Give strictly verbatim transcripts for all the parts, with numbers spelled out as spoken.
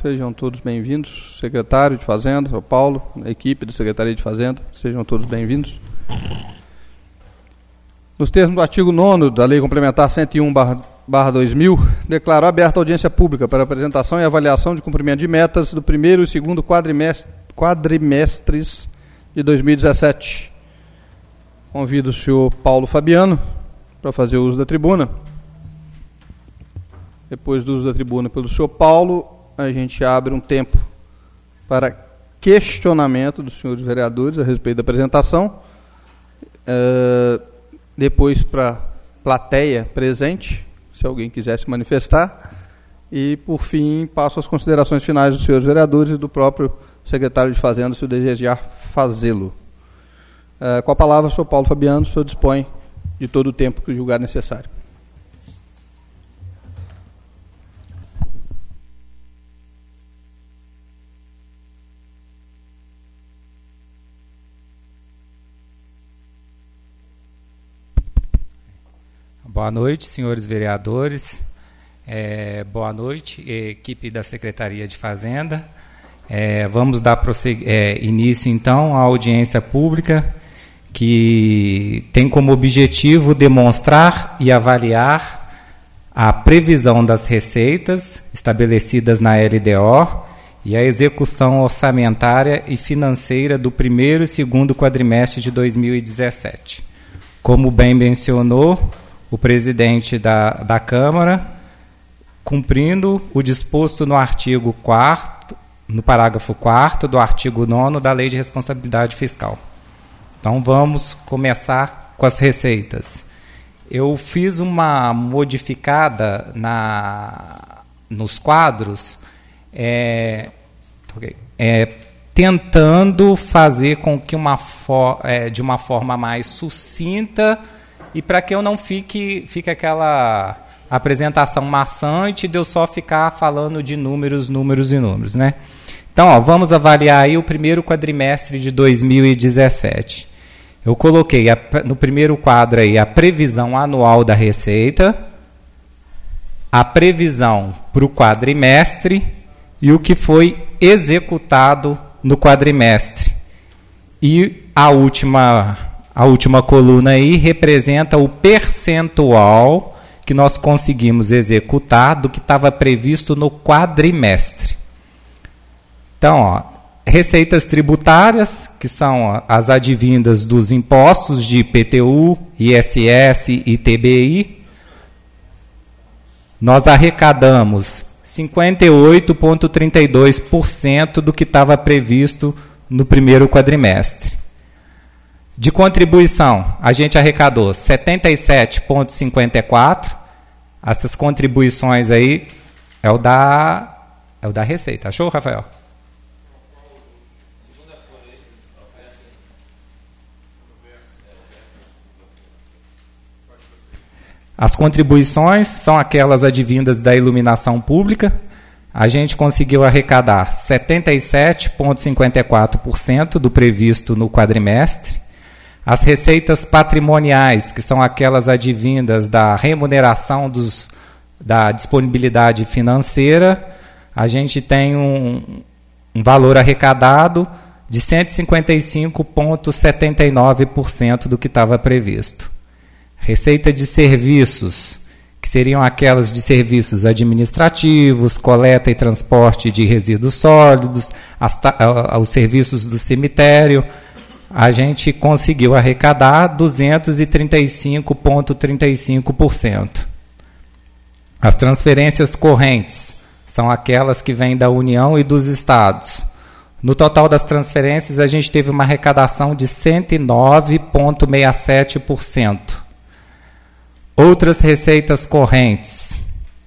sejam todos bem-vindos. Secretário de Fazenda, São Paulo, a equipe da Secretaria de Fazenda, sejam todos bem-vindos. Nos termos do artigo nono da Lei Complementar cento e um barra dois mil, declaro aberta a audiência pública para apresentação e avaliação de cumprimento de metas do primeiro e segundo quadrimestre, quadrimestres de dois mil e dezessete. Convido o senhor Paulo Fabiano para fazer uso da tribuna. Depois do uso da tribuna pelo senhor Paulo, a gente abre um tempo para questionamento dos senhores vereadores a respeito da apresentação. Uh, depois para plateia presente, se alguém quiser se manifestar. E, por fim, passo às considerações finais dos senhores vereadores e do próprio secretário de Fazenda, se o desejar fazê-lo. Uh, com a palavra, o senhor Paulo Fabiano, o senhor dispõe de todo o tempo que julgar necessário. Boa noite, senhores vereadores. É, boa noite, equipe da Secretaria de Fazenda. É, vamos dar é, início, então, à audiência pública, que tem como objetivo demonstrar e avaliar a previsão das receitas estabelecidas na L D O e a execução orçamentária e financeira do primeiro e segundo quadrimestre de dois mil e dezessete. Como bem mencionou o presidente da, da Câmara, cumprindo o disposto no artigo quarto, no parágrafo quarto do artigo nono da Lei de Responsabilidade Fiscal. Então, vamos começar com as receitas. Eu fiz uma modificada na, nos quadros, é, é, tentando fazer com que uma for, é, de uma forma mais sucinta, e para que eu não fique, fique aquela apresentação maçante de eu só ficar falando de números, números e números, né? Então, ó, vamos avaliar aí o primeiro quadrimestre de dois mil e dezessete. Eu coloquei a, no primeiro quadro aí a previsão anual da receita, a previsão para o quadrimestre e o que foi executado no quadrimestre. E a última... A última coluna aí representa o percentual que nós conseguimos executar do que estava previsto no quadrimestre. Então, ó, receitas tributárias, que são as advindas dos impostos de I P T U, I S S e T B I, nós arrecadamos cinquenta e oito vírgula trinta e dois por cento do que estava previsto no primeiro quadrimestre. De contribuição, a gente arrecadou setenta e sete vírgula cinquenta e quatro. Essas contribuições aí é o da, é o da Receita. Achou, Rafael? As contribuições são aquelas advindas da iluminação pública. A gente conseguiu arrecadar setenta e sete vírgula cinquenta e quatro por cento do previsto no quadrimestre. As receitas patrimoniais, que são aquelas advindas da remuneração dos, da disponibilidade financeira, a gente tem um, um valor arrecadado de cento e cinquenta e cinco vírgula setenta e nove por cento do que estava previsto. Receita de serviços, que seriam aquelas de serviços administrativos, coleta e transporte de resíduos sólidos, as, os serviços do cemitério, a gente conseguiu arrecadar duzentos e trinta e cinco vírgula trinta e cinco por cento. As transferências correntes são aquelas que vêm da União e dos Estados. No total das transferências, a gente teve uma arrecadação de cento e nove vírgula sessenta e sete por cento. Outras receitas correntes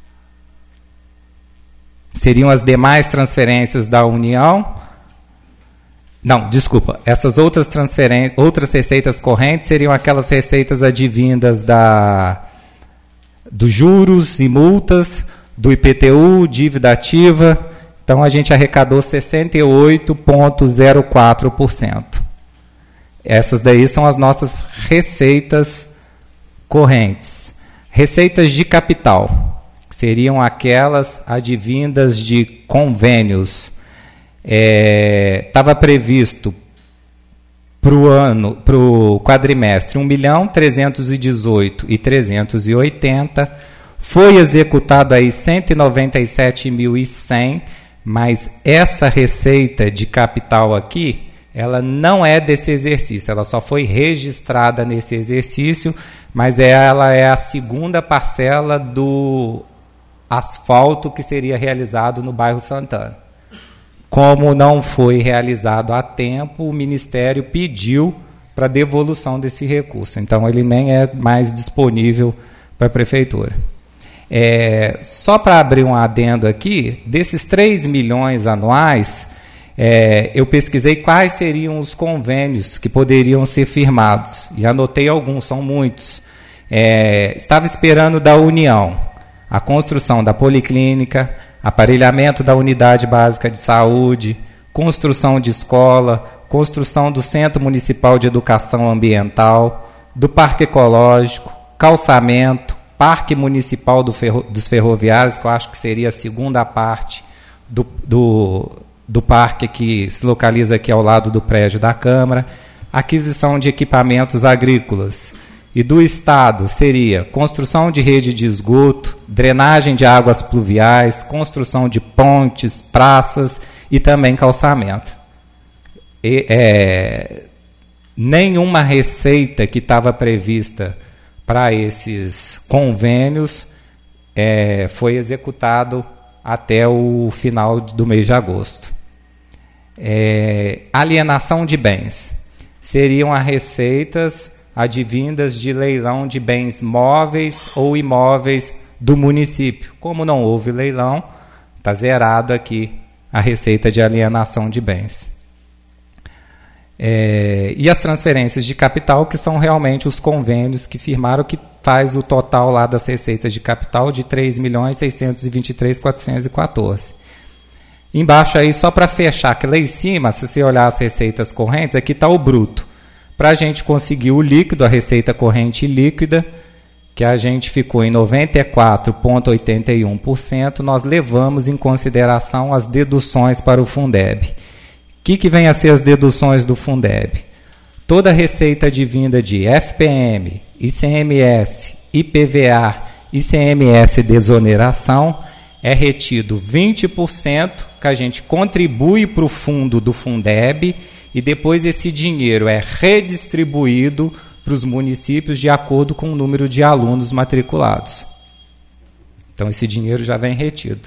seriam as demais transferências da União. Não, desculpa, essas outras transferências, outras receitas correntes seriam aquelas receitas advindas da, dos juros e multas, do I P T U, dívida ativa. Então, a gente arrecadou sessenta e oito vírgula zero quatro por cento. Essas daí são as nossas receitas correntes. Receitas de capital. que seriam aquelas advindas de convênios. Estava é, previsto para o ano, para o quadrimestre, um milhão trezentos e dezoito mil e trezentos e oitenta, foi executado aí cento e noventa e sete mil e cem, mas essa receita de capital aqui, ela não é desse exercício, ela só foi registrada nesse exercício, mas ela é a segunda parcela do asfalto que seria realizado no bairro Santana. Como não foi realizado a tempo, o Ministério pediu para devolução desse recurso. Então, ele nem é mais disponível para a Prefeitura. É, só para abrir um adendo aqui, desses três milhões anuais, é, eu pesquisei quais seriam os convênios que poderiam ser firmados. E anotei alguns, são muitos. É, estava esperando da União a construção da policlínica, aparelhamento da unidade básica de saúde, construção de escola, construção do Centro Municipal de Educação Ambiental, do Parque Ecológico, calçamento, Parque Municipal do ferro, dos Ferroviários, que eu acho que seria a segunda parte do, do, do parque que se localiza aqui ao lado do prédio da Câmara, aquisição de equipamentos agrícolas. E do Estado seria construção de rede de esgoto, drenagem de águas pluviais, construção de pontes, praças e também calçamento. E, é, nenhuma receita que estava prevista para esses convênios é, foi executado até o final do mês de agosto. É, alienação de bens. Seriam as receitas advindas de leilão de bens móveis ou imóveis do município. Como não houve leilão, está zerado aqui a receita de alienação de bens. É, e as transferências de capital, que são realmente os convênios que firmaram, que faz o total lá das receitas de capital de três milhões seiscentos e vinte e três mil quatrocentos e quatorze. Embaixo aí, só para fechar, que lá em cima, se você olhar as receitas correntes, aqui está o bruto. Para a gente conseguir o líquido, a receita corrente líquida, que a gente ficou em noventa e quatro vírgula oitenta e um por cento, nós levamos em consideração as deduções para o Fundeb. O que, que vem a ser as deduções do Fundeb? Toda receita advinda de F P M, I C M S, I P V A, I C M S de exoneração, é retido vinte por cento que a gente contribui para o fundo do Fundeb, e depois esse dinheiro é redistribuído para os municípios de acordo com o número de alunos matriculados. Então, esse dinheiro já vem retido.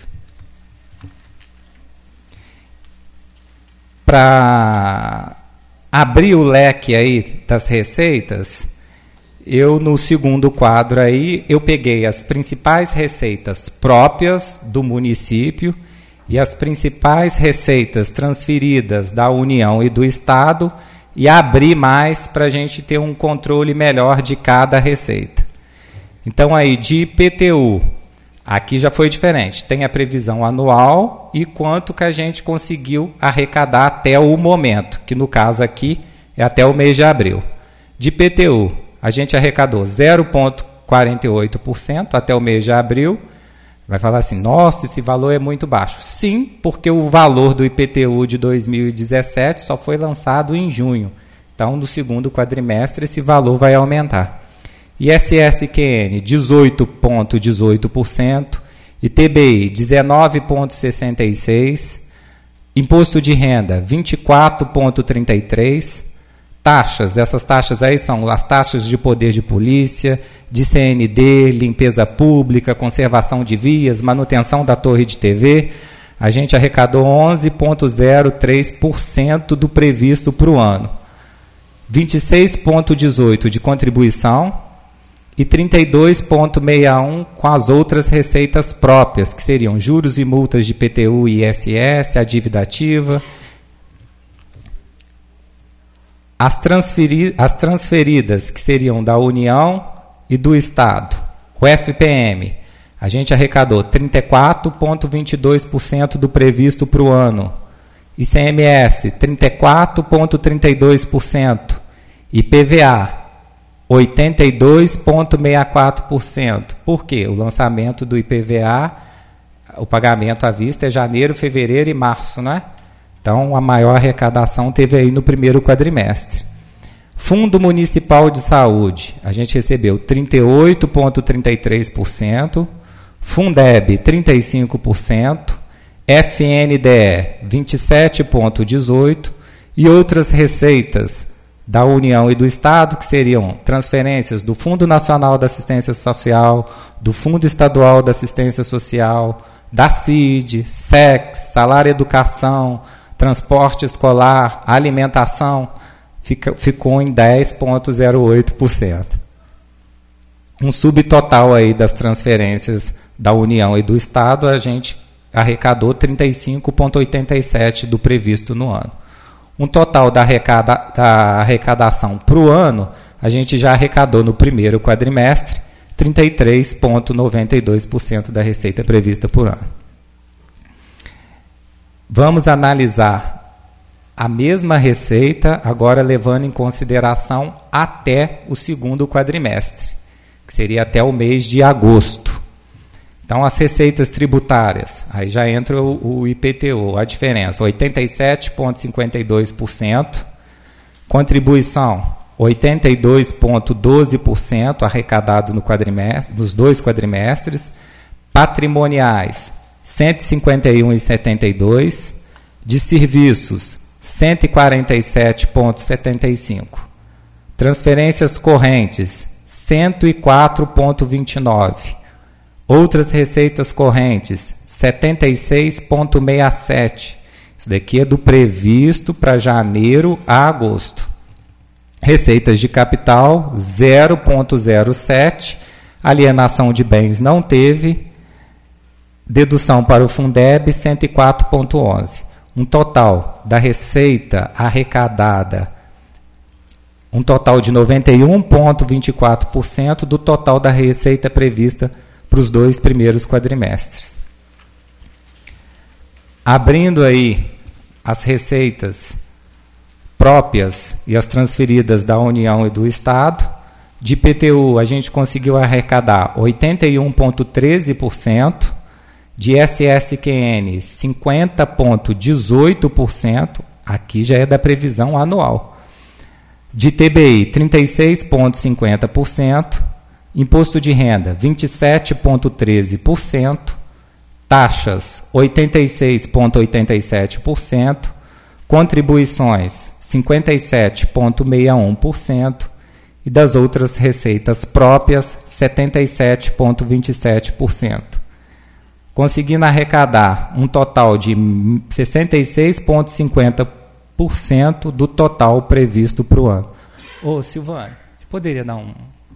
Para abrir o leque aí das receitas, eu, no segundo quadro aí, eu peguei as principais receitas próprias do município e as principais receitas transferidas da União e do Estado e abrir mais para a gente ter um controle melhor de cada receita. Então, aí, de I P T U, aqui já foi diferente. Tem a previsão anual e quanto que a gente conseguiu arrecadar até o momento, que no caso aqui é até o mês de abril. De I P T U, a gente arrecadou zero vírgula quarenta e oito por cento até o mês de abril. Vai falar assim, nossa, esse valor é muito baixo. Sim, porque o valor do I P T U de dois mil e dezessete só foi lançado em junho. Então, no segundo quadrimestre, esse valor vai aumentar. I S S Q N, dezoito vírgula dezoito por cento. I T B I, dezenove vírgula sessenta e seis por cento. Imposto de renda, vinte e quatro vírgula trinta e três por cento. Taxas, essas taxas aí são as taxas de poder de polícia, de C N D, limpeza pública, conservação de vias, manutenção da torre de T V. A gente arrecadou onze vírgula zero três por cento do previsto para o ano. vinte e seis vírgula dezoito por cento de contribuição e trinta e dois vírgula sessenta e um por cento com as outras receitas próprias, que seriam juros e multas de I P T U e I S S, a dívida ativa. As, transferi- as transferidas, que seriam da União e do Estado. O F P M, a gente arrecadou trinta e quatro vírgula vinte e dois por cento do previsto para o ano. I C M S, trinta e quatro vírgula trinta e dois por cento. I P V A, oitenta e dois vírgula sessenta e quatro por cento. Por quê? O lançamento do I P V A, o pagamento à vista é janeiro, fevereiro e março, né? Então, a maior arrecadação teve aí no primeiro quadrimestre. Fundo Municipal de Saúde, a gente recebeu trinta e oito vírgula trinta e três por cento, Fundeb trinta e cinco por cento, F N D E vinte e sete vírgula dezoito por cento e outras receitas da União e do Estado, que seriam transferências do Fundo Nacional da Assistência Social, do Fundo Estadual da Assistência Social, da C I D, S E C, Salário Educação, Transporte Escolar, Alimentação, fica, ficou em dez vírgula zero oito por cento. Um subtotal aí das transferências da União e do Estado, a gente arrecadou trinta e cinco vírgula oitenta e sete por cento do previsto no ano. Um total da, arrecada, da arrecadação para o ano, a gente já arrecadou no primeiro quadrimestre trinta e três vírgula noventa e dois por cento da receita prevista por ano. Vamos analisar a mesma receita, agora levando em consideração até o segundo quadrimestre, que seria até o mês de agosto. Então, as receitas tributárias, aí já entra o, o I P T U, a diferença, oitenta e sete vírgula cinquenta e dois por cento, contribuição, oitenta e dois vírgula doze por cento arrecadado no quadrimestre, nos dois quadrimestres, patrimoniais, cento e cinquenta e um vírgula setenta e dois por cento, de serviços, cento e quarenta e sete vírgula setenta e cinco por cento, transferências correntes, cento e quatro vírgula vinte e nove por cento, outras receitas correntes, setenta e seis vírgula sessenta e sete por cento. Isso daqui é do previsto para janeiro a agosto. Receitas de capital, zero vírgula zero sete por cento. Alienação de bens não teve. Dedução para o Fundeb, cento e quatro vírgula onze por cento. Um total da receita arrecadada, um total de noventa e um vírgula vinte e quatro por cento do total da receita prevista para os dois primeiros quadrimestres. Abrindo aí as receitas próprias e as transferidas da União e do Estado, de I P T U a gente conseguiu arrecadar oitenta e um vírgula treze por cento, de S S Q N cinquenta vírgula dezoito por cento, aqui já é da previsão anual, de T B I trinta e seis vírgula cinquenta por cento, imposto de renda vinte e sete vírgula treze por cento, taxas oitenta e seis vírgula oitenta e sete por cento, contribuições cinquenta e sete vírgula sessenta e um por cento e das outras receitas próprias setenta e sete vírgula vinte e sete por cento. Conseguindo arrecadar um total de sessenta e seis vírgula cinquenta por cento do total previsto para o ano. Ô, Silvano, você poderia dar um...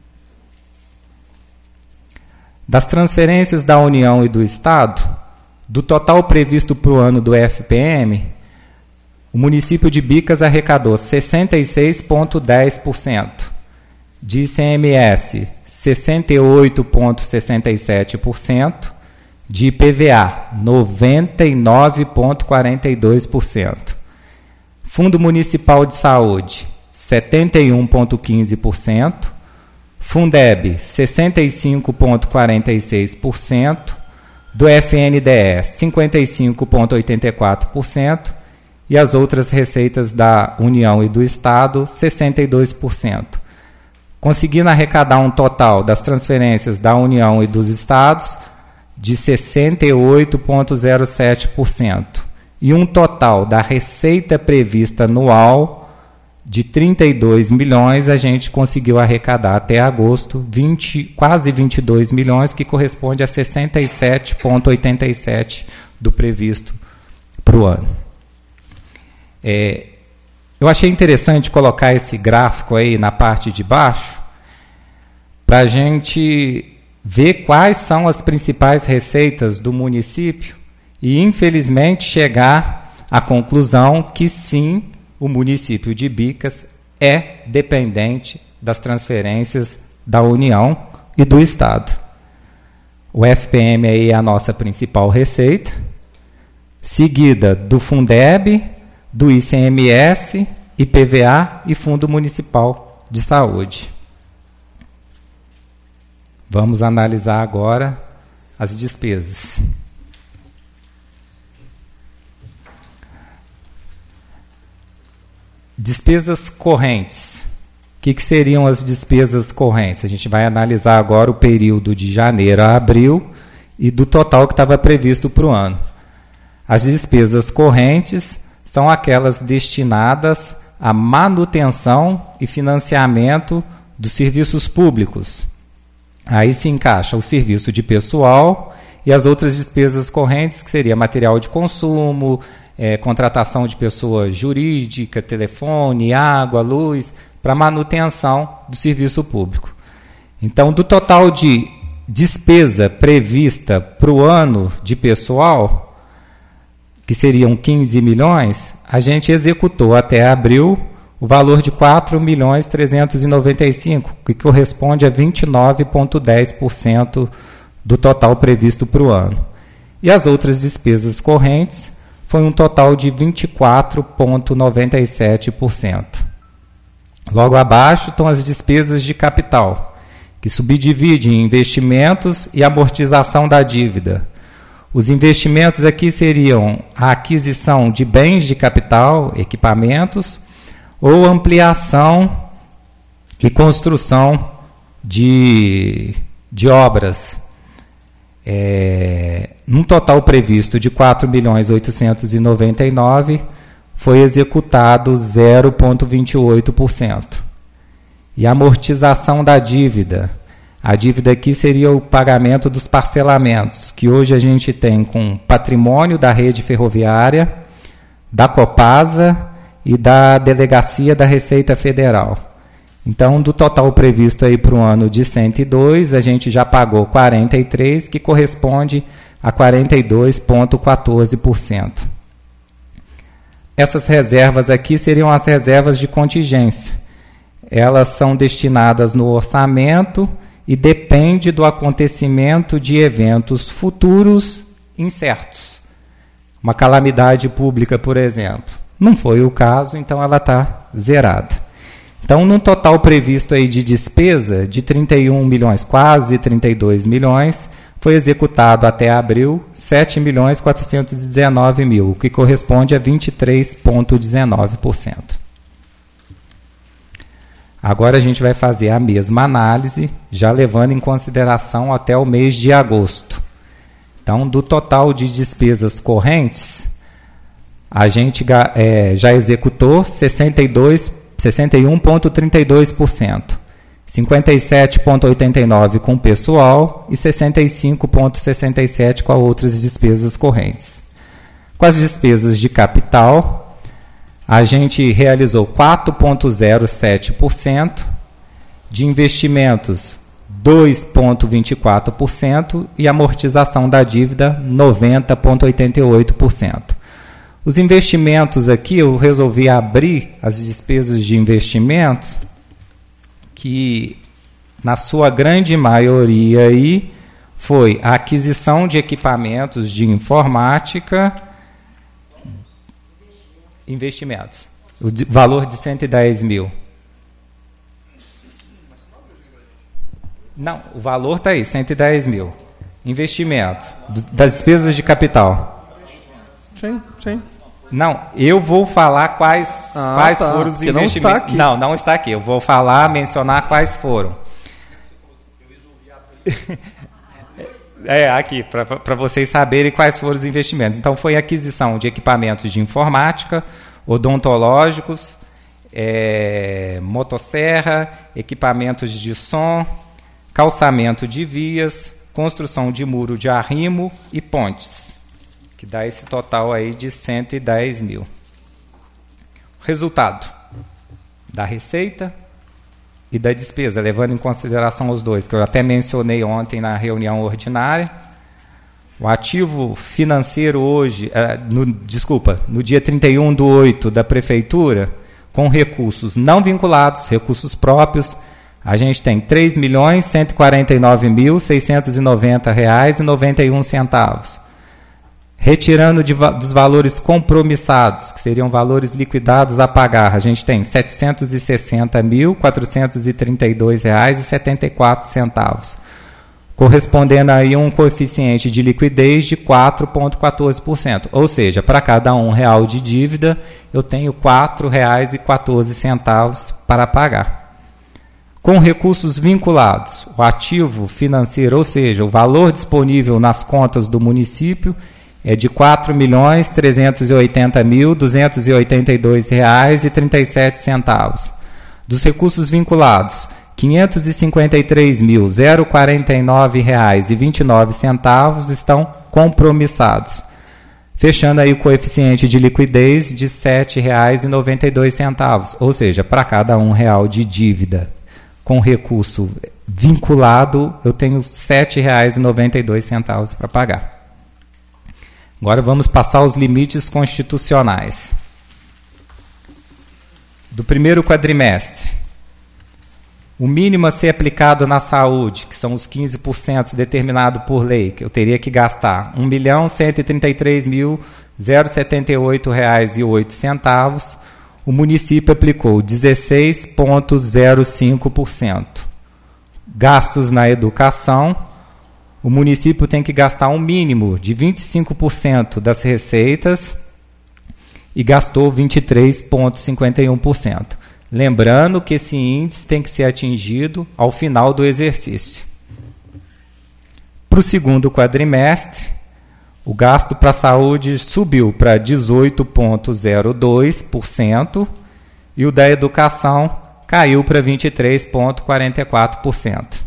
Das transferências da União e do Estado, do total previsto para o ano do F P M, o município de Bicas arrecadou sessenta e seis vírgula dez por cento, de I C M S sessenta e oito vírgula sessenta e sete por cento, de I P V A noventa e nove vírgula quarenta e dois por cento, Fundo Municipal de Saúde setenta e um vírgula quinze por cento, Fundeb sessenta e cinco vírgula quarenta e seis por cento, do F N D E cinquenta e cinco vírgula oitenta e quatro por cento e as outras receitas da União e do Estado sessenta e dois por cento. Conseguindo arrecadar um total das transferências da União e dos Estados de sessenta e oito vírgula zero sete por cento e um total da receita prevista anual de trinta e dois milhões, a gente conseguiu arrecadar até agosto vinte, quase vinte e dois milhões, que corresponde a sessenta e sete vírgula oitenta e sete por cento do previsto para o ano. É, eu achei interessante colocar esse gráfico aí na parte de baixo para a gente ver quais são as principais receitas do município e, infelizmente, chegar à conclusão que, sim, o município de Bicas é dependente das transferências da União e do Estado. O F P M aí é a nossa principal receita, seguida do Fundeb, do I C M S, I P V A e Fundo Municipal de Saúde. Vamos analisar agora as despesas. Despesas correntes. O que, que seriam as despesas correntes? A gente vai analisar agora o período de janeiro a abril e do total que estava previsto para o ano. As despesas correntes são aquelas destinadas à manutenção e financiamento dos serviços públicos. Aí se encaixa o serviço de pessoal e as outras despesas correntes, que seria material de consumo, é, contratação de pessoa jurídica, telefone, água, luz, para manutenção do serviço público. Então, do total de despesa prevista para o ano de pessoal, que seriam quinze milhões, a gente executou até abril o valor de quatro milhões trezentos e noventa e cinco, que corresponde a vinte e nove vírgula dez por cento do total previsto para o ano. E as outras despesas correntes foi um total de vinte e quatro vírgula noventa e sete por cento. Logo abaixo estão as despesas de capital, que subdivide em investimentos e amortização da dívida. Os investimentos aqui seriam a aquisição de bens de capital, equipamentos, ou ampliação e construção de, de obras. É, num total previsto de quatro milhões oitocentos e noventa e nove, foi executado zero vírgula vinte e oito por cento. E a amortização da dívida. A dívida aqui seria o pagamento dos parcelamentos, que hoje a gente tem com patrimônio da rede ferroviária, da Copasa e da Delegacia da Receita Federal. Então, do total previsto aí para o ano de cento e dois, a gente já pagou quarenta e três, que corresponde a quarenta e dois vírgula quatorze por cento. Essas reservas aqui seriam as reservas de contingência. Elas são destinadas no orçamento e depende do acontecimento de eventos futuros incertos. Uma calamidade pública, por exemplo. Não foi o caso, então ela está zerada. Então, num total previsto aí de despesa de trinta e um milhões, quase trinta e dois milhões, foi executado até abril sete milhões quatrocentos e dezenove mil, o que corresponde a vinte e três vírgula dezenove por cento. Agora a gente vai fazer a mesma análise, já levando em consideração até o mês de agosto. Então, do total de despesas correntes, a gente é, já executou sessenta e dois, sessenta e um vírgula trinta e dois por cento, cinquenta e sete vírgula oitenta e nove por cento com pessoal e sessenta e cinco vírgula sessenta e sete por cento com outras despesas correntes. Com as despesas de capital, a gente realizou quatro vírgula zero sete por cento, de investimentos dois vírgula vinte e quatro por cento e amortização da dívida noventa vírgula oitenta e oito por cento. Os investimentos aqui, eu resolvi abrir as despesas de investimentos, que na sua grande maioria aí foi a aquisição de equipamentos de informática, investimentos, o de, valor de cento e dez mil. Não, o valor está aí, cento e dez mil. Investimentos, do, das despesas de capital. Sim, sim. Não, eu vou falar quais, ah, quais tá. foram os Porque investimentos. Não, está aqui. não, não está aqui. Eu vou falar, mencionar quais foram. É, aqui, para vocês saberem quais foram os investimentos. Então, foi aquisição de equipamentos de informática, odontológicos, é, motosserra, equipamentos de som, calçamento de vias, construção de muro de arrimo e pontes, que dá esse total aí de cento e dez mil. Resultado da receita e da despesa, levando em consideração os dois, que eu até mencionei ontem na reunião ordinária. O ativo financeiro hoje, eh, no, desculpa, no dia trinta e um de oito da Prefeitura, com recursos não vinculados, recursos próprios, a gente tem três milhões cento e quarenta e nove mil seiscentos e noventa reais e noventa e um centavos. Retirando de, dos valores compromissados, que seriam valores liquidados a pagar, a gente tem setecentos e sessenta mil quatrocentos e trinta e dois reais e setenta e quatro centavos. correspondendo aí a um coeficiente de liquidez de quatro vírgula quatorze por cento. Ou seja, para cada um real de dívida, eu tenho quatro reais e quatorze centavos para pagar. Com recursos vinculados, o ativo financeiro, ou seja, o valor disponível nas contas do município, é de quatro milhões trezentos e oitenta mil duzentos e oitenta e dois reais e trinta e sete centavos. Dos recursos vinculados, quinhentos e cinquenta e três mil quarenta e nove reais e vinte e nove centavos estão compromissados, fechando aí o coeficiente de liquidez de sete reais e noventa e dois centavos, ou seja, para cada um real de dívida com recurso vinculado, eu tenho sete reais e noventa e dois centavos para pagar. Agora vamos passar os limites constitucionais. Do primeiro quadrimestre, o mínimo a ser aplicado na saúde, que são os quinze por cento determinado por lei, que eu teria que gastar um milhão cento e trinta e três mil setenta e oito reais e oito centavos, o município aplicou dezesseis vírgula zero cinco por cento. Gastos na educação, o município tem que gastar um mínimo de vinte e cinco por cento das receitas e gastou vinte e três vírgula cinquenta e um por cento. Lembrando que esse índice tem que ser atingido ao final do exercício. Para o segundo quadrimestre, o gasto para a saúde subiu para dezoito vírgula zero dois por cento e o da educação caiu para vinte e três vírgula quarenta e quatro por cento.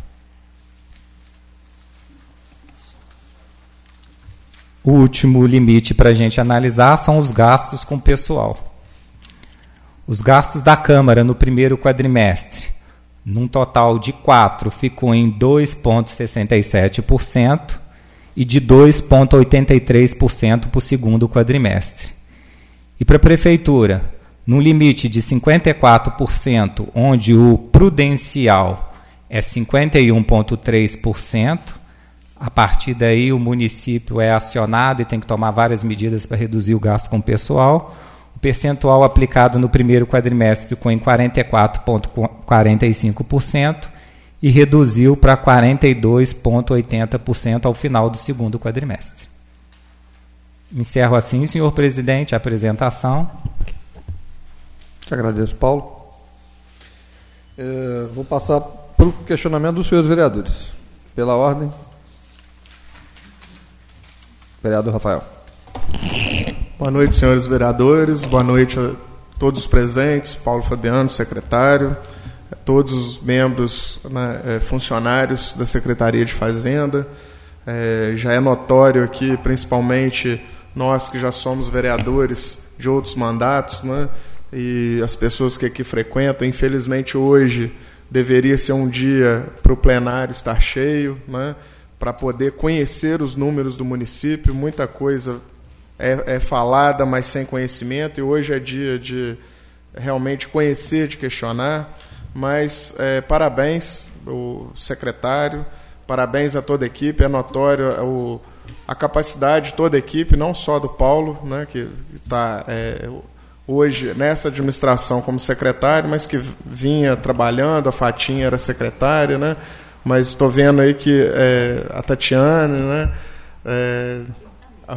O último limite para a gente analisar são os gastos com pessoal. Os gastos da Câmara no primeiro quadrimestre, num total de quatro, ficou em dois vírgula sessenta e sete por cento e de dois vírgula oitenta e três por cento para o segundo quadrimestre. E para a Prefeitura, num limite de cinquenta e quatro por cento, onde o prudencial é cinquenta e um vírgula três por cento, a partir daí o município é acionado e tem que tomar várias medidas para reduzir o gasto com o pessoal. O percentual aplicado no primeiro quadrimestre ficou em quarenta e quatro vírgula quarenta e cinco por cento e reduziu para quarenta e dois vírgula oitenta por cento ao final do segundo quadrimestre. Encerro assim, senhor presidente, a apresentação. Te agradeço, Paulo. É, vou passar para o questionamento dos senhores vereadores. Pela ordem. Vereador Rafael. Boa noite, senhores vereadores. Boa noite a todos os presentes, Paulo Fabiano, secretário, a todos os membros, né, funcionários da Secretaria de Fazenda. É, já é notório aqui, principalmente nós que já somos vereadores de outros mandatos, né, e as pessoas que aqui frequentam. Infelizmente, hoje deveria ser um dia para o plenário estar cheio, né, para poder conhecer os números do município. Muita coisa é, é falada, mas sem conhecimento, e hoje é dia de realmente conhecer, de questionar. Mas é, parabéns ao secretário, parabéns a toda a equipe. É notório o, a capacidade de toda a equipe, não só do Paulo, né, que está é, hoje nessa administração como secretário, mas que vinha trabalhando. A Fatinha era secretária, né? Mas estou vendo aí que é, a Tatiane, né, é, a,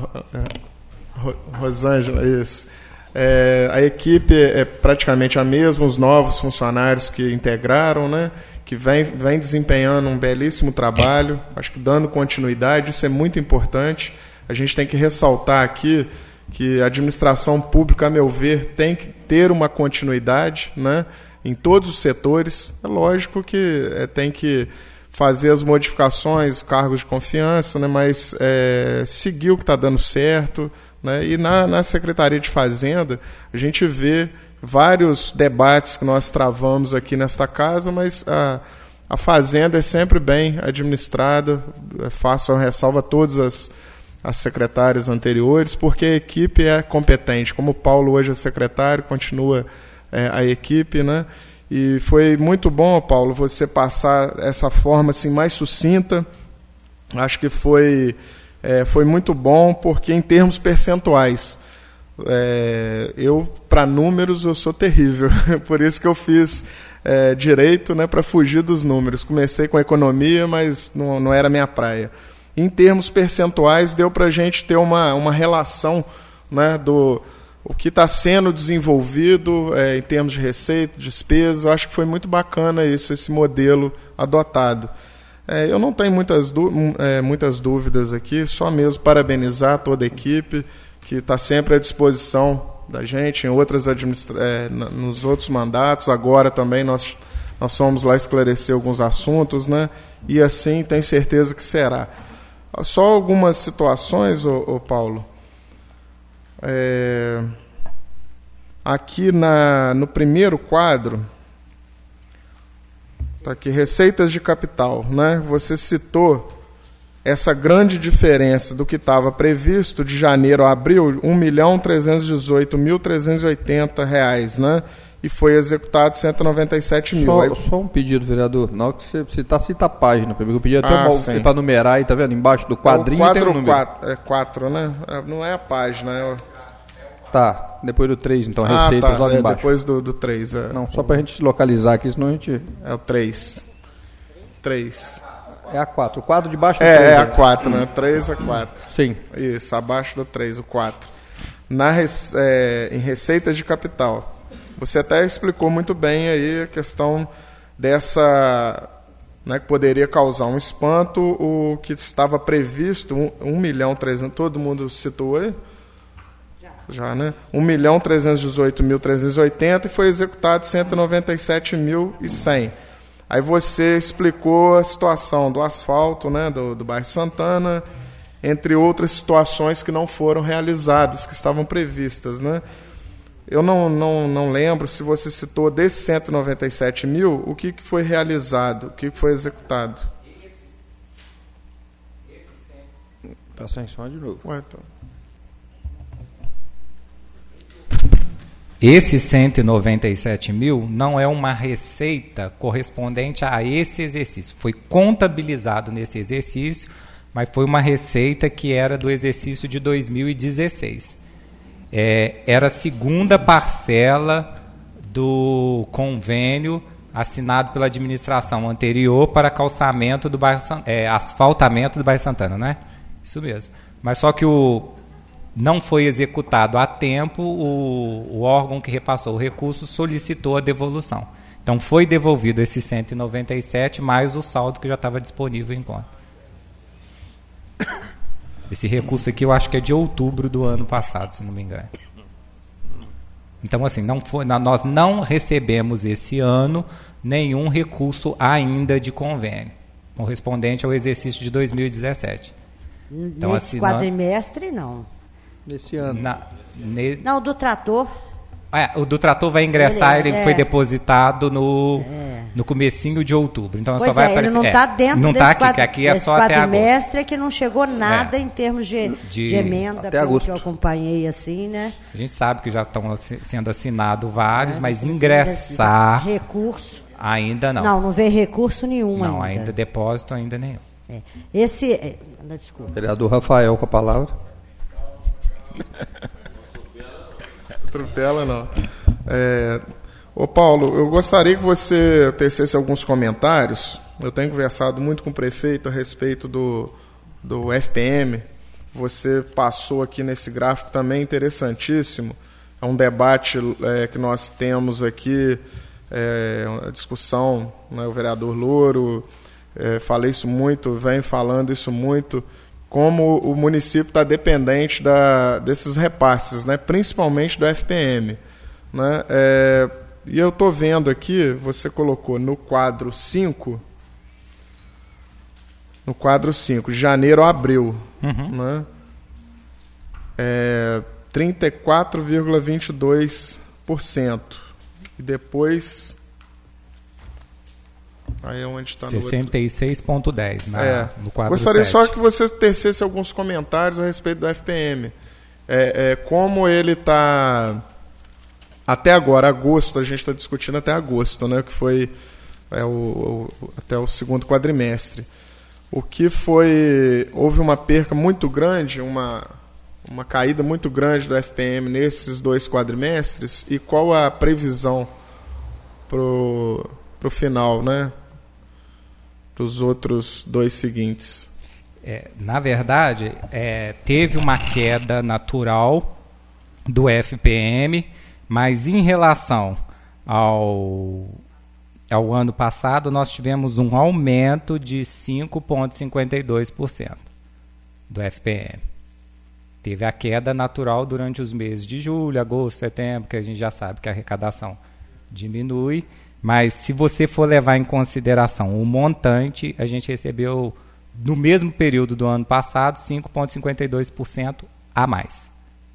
a Rosângela, isso. É, a equipe é praticamente a mesma, os novos funcionários que integraram, né, que vem, vem desempenhando um belíssimo trabalho, acho que dando continuidade. Isso é muito importante. A gente tem que ressaltar aqui que a administração pública, a meu ver, tem que ter uma continuidade, né, em todos os setores. É lógico que é, tem que fazer as modificações, cargos de confiança, né, mas é, seguir o que está dando certo, né, e na, na Secretaria de Fazenda a gente vê vários debates que nós travamos aqui nesta casa, mas a, a Fazenda é sempre bem administrada. Faço a ressalva a todas as, as secretárias anteriores, porque a equipe é competente. Como o Paulo hoje é secretário, continua é, a equipe, né? E foi muito bom, Paulo, você passar essa forma assim, mais sucinta. Acho que foi, é, foi muito bom, porque em termos percentuais, é, eu, para números, eu sou terrível. Por isso que eu fiz é, direito, né, para fugir dos números. Comecei com economia, mas não, não era minha praia. Em termos percentuais, deu para a gente ter uma, uma relação, né, do o que está sendo desenvolvido é, em termos de receita, despesa. Eu acho que foi muito bacana isso, esse modelo adotado. É, eu não tenho muitas, é, muitas dúvidas aqui, só mesmo parabenizar toda a equipe que está sempre à disposição da gente em outras administra- é, nos outros mandatos. Agora também nós, nós fomos lá esclarecer alguns assuntos, né? E assim tenho certeza que será. Só algumas situações, ô, ô Paulo. É, aqui na, no primeiro quadro, tá aqui, receitas de capital, né? Você citou essa grande diferença do que estava previsto de janeiro a abril, um milhão trezentos e dezoito mil trezentos e oitenta reais, né? E foi executado cento e noventa e sete mil. Só, Aí... só um pedido, vereador. Na hora que você citar, cita a página. Eu pedi até ah, um para numerar aí, tá vendo? Embaixo do quadrinho é o quadro, tem um número. quatro, é quatro, né? Não é a página. É o... Tá, depois do três, então, ah, receitas tá, logo é, embaixo. Depois do, do três. É... Não, só para a gente se localizar aqui, senão a gente... É o três. três. É a quatro. O quadro de baixo do É, três, é a né? quatro, né? três a quatro. Sim. Isso, abaixo do três, o quatro. Na, é, em receitas de capital. Você até explicou muito bem aí a questão dessa, né, que poderia causar um espanto, o que estava previsto, um milhão trezentos, todo mundo citou aí? Já. Já, né? um milhão trezentos e dezoito mil trezentos e oitenta e foi executado cento e noventa e sete mil e cem. Aí você explicou a situação do asfalto, né, do, do bairro Santana, entre outras situações que não foram realizadas, que estavam previstas, né? Eu não, não, não lembro se você citou desses cento e noventa e sete mil, o que, que foi realizado, o que, que foi executado. Está sem som de novo. Ué, então. Esse cento e noventa e sete mil não é uma receita correspondente a esse exercício. Foi contabilizado nesse exercício, mas foi uma receita que era do exercício de dois mil e dezesseis. É, era a segunda parcela do convênio assinado pela administração anterior para calçamento do bairro, é, asfaltamento do bairro Santana, né? Isso mesmo. Mas só que o, não foi executado a tempo, o, o órgão que repassou o recurso solicitou a devolução. Então foi devolvido esse cento e noventa e sete mais o saldo que já estava disponível em conta. Esse recurso aqui eu acho que é de outubro do ano passado, se não me engano. Então, assim, não foi, nós não recebemos esse ano nenhum recurso ainda de convênio, correspondente ao exercício de dois mil e dezessete. Então, nesse assinando, quadrimestre, não. Nesse ano. Na, ne, não, o do trator... É, o do trator vai ingressar, ele, ele é, foi depositado no, é. no comecinho de outubro. Então pois só vai é, aparecer. Ele não está é, dentro não desse tá aqui, quadri, que aqui é só até agosto. quadrimestre que não chegou nada é. em termos de, de, de emenda, até pelo agosto. que eu acompanhei assim, né? A gente sabe que já estão sendo assinados vários, é, mas ingressar recurso ainda não. Não, não veio recurso nenhum não, ainda. ainda depósito ainda nenhum. É. Esse, é, desculpa. Vereador Rafael com a palavra. Atropela não. É, ô Paulo, eu gostaria que você tecesse alguns comentários. Eu tenho conversado muito com o prefeito a respeito do, do F P M. Você passou aqui nesse gráfico também interessantíssimo. É um debate é, que nós temos aqui, é, uma discussão, né, o vereador Louro, é, falei isso muito, vem falando isso muito, como o município está dependente da, desses repasses, né, principalmente do F P M. Né, é, e eu estou vendo aqui, você colocou no quadro cinco, no quadro cinco, janeiro a abril, uhum. né, é, trinta e quatro vírgula vinte e dois por cento. E depois... Aí é onde está sessenta e seis vírgula dez na é. no quadro Gostaria sete. só que você tecesse alguns comentários a respeito do F P M. É, é, como ele está... Até agora, agosto, a gente está discutindo até agosto, né, que foi é, o, o, até o segundo quadrimestre. O que foi... Houve uma perca muito grande, uma, uma caída muito grande do F P M nesses dois quadrimestres, e qual a previsão pro, pro final, né? Para os outros dois seguintes. É, na verdade, é, teve uma queda natural do F P M, mas em relação ao, ao ano passado, nós tivemos um aumento de cinco vírgula cinquenta e dois por cento do F P M. Teve a queda natural durante os meses de julho, agosto, setembro, que a gente já sabe que a arrecadação diminui, mas se você for levar em consideração o montante, a gente recebeu, no mesmo período do ano passado, cinco vírgula cinquenta e dois por cento a mais.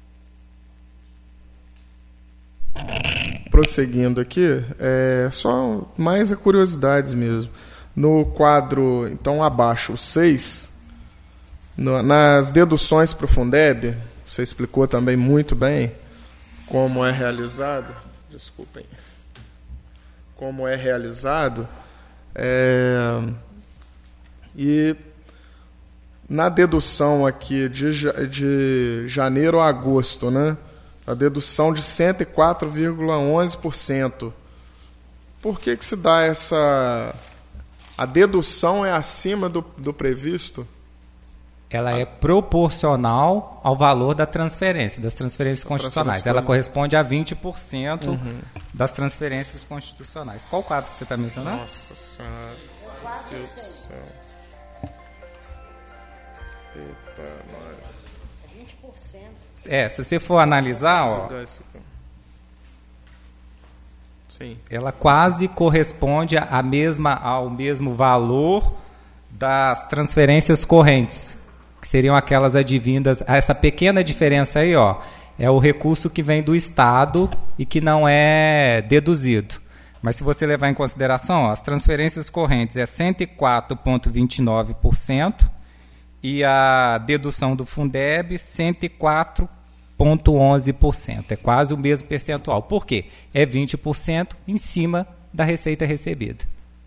Prosseguindo aqui, é, só mais a curiosidades mesmo. No quadro, então, abaixo, o seis, no, nas deduções para o Fundeb, você explicou também muito bem como é realizado. Desculpem. Como é realizado. É, e na dedução aqui de, de janeiro a agosto, né? A dedução de cento e quatro vírgula onze por cento. Por que que se dá essa... A dedução é acima do, do previsto? Ela é proporcional ao valor da transferência, das transferências constitucionais. Ela corresponde a vinte por cento uhum. das transferências constitucionais. Qual quadro que você está mencionando? Nossa Senhora. Meu Deus do céu. Eita, nós. vinte por cento. É, se você for analisar, ó, sim. Ela quase corresponde a mesma, ao mesmo valor das transferências correntes, que seriam aquelas advindas. Essa pequena diferença aí, ó, é o recurso que vem do Estado e que não é deduzido. Mas se você levar em consideração, ó, as transferências correntes é cento e quatro vírgula vinte e nove por cento e a dedução do Fundeb cento e quatro vírgula onze por cento. É quase o mesmo percentual. Por quê? É vinte por cento em cima da receita recebida.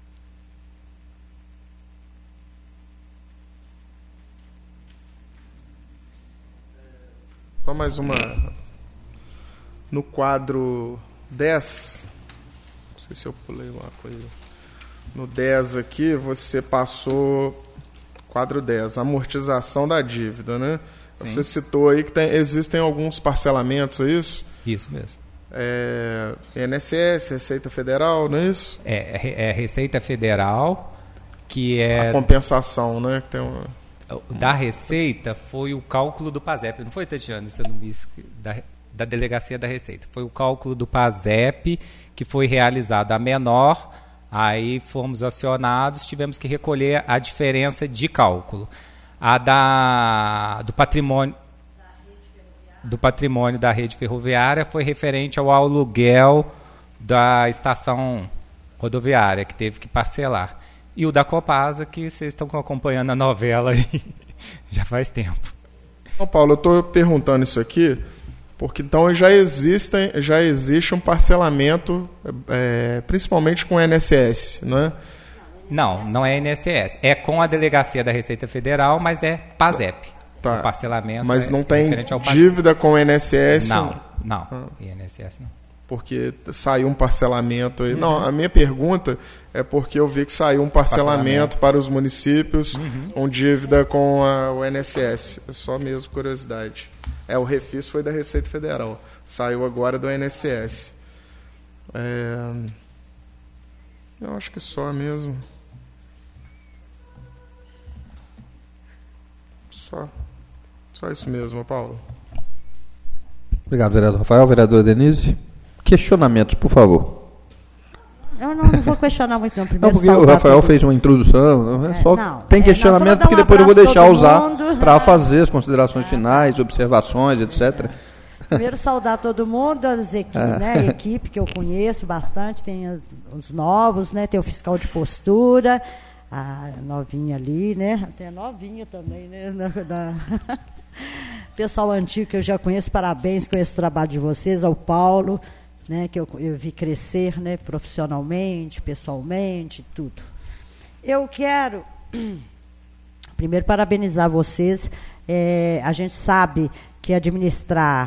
Só mais uma. No quadro dez, não sei se eu pulei uma coisa. No dez aqui, você passou, quadro dez, amortização da dívida, né? Sim. Você citou aí que tem, existem alguns parcelamentos, é isso? Isso mesmo. É, I N S S, Receita Federal, não é isso? É, é Receita Federal, que é... A compensação, né? Que tem uma... Da Receita foi o cálculo do PASEP, não foi, Tatiana? Isso eu não me... da, da Delegacia da Receita. Foi o cálculo do PASEP que foi realizado a menor, aí fomos acionados, tivemos que recolher a diferença de cálculo. A da, do patrimônio do patrimônio da rede ferroviária foi referente ao aluguel da estação rodoviária, que teve que parcelar. E o da Copasa, que vocês estão acompanhando a novela aí já faz tempo. Então, Paulo, eu estou perguntando isso aqui porque então já, existem, já existe um parcelamento, é, principalmente com o I N S S, não é? Não, não é I N S S. É com a Delegacia da Receita Federal, mas é PASEP. Tá. O parcelamento mas é não tem ao dívida com o I N S S? Não, não. Ah. I N S S não. Porque saiu um parcelamento aí. Uhum. Não, a minha pergunta é porque eu vi que saiu um parcelamento, parcelamento. para os municípios uhum. com dívida com a, o I N S S. É só mesmo curiosidade. É, o refis foi da Receita Federal. Saiu agora do I N S S. É, eu acho que só mesmo. Só. Só isso mesmo, Paulo. Obrigado, vereador Rafael. Vereadora Denise. Questionamentos, por favor. Eu não, não vou questionar muito, não. Primeiro, não, porque o Rafael todo... fez uma introdução. Não, é só não, tem é, questionamento que depois eu vou deixar usar para fazer as considerações é. finais, observações, etcétera. Primeiro, saudar todo mundo, as equi é. né, a equipe que eu conheço bastante, tem as, os novos, né, tem o fiscal de postura, a novinha ali, né? Tem a novinha também, né? Da, da... Pessoal antigo que eu já conheço, parabéns, conheço o trabalho de vocês, ao Paulo, né? Que eu, eu vi crescer, né? Profissionalmente, pessoalmente, tudo. Eu quero, primeiro, parabenizar vocês. É, a gente sabe que administrar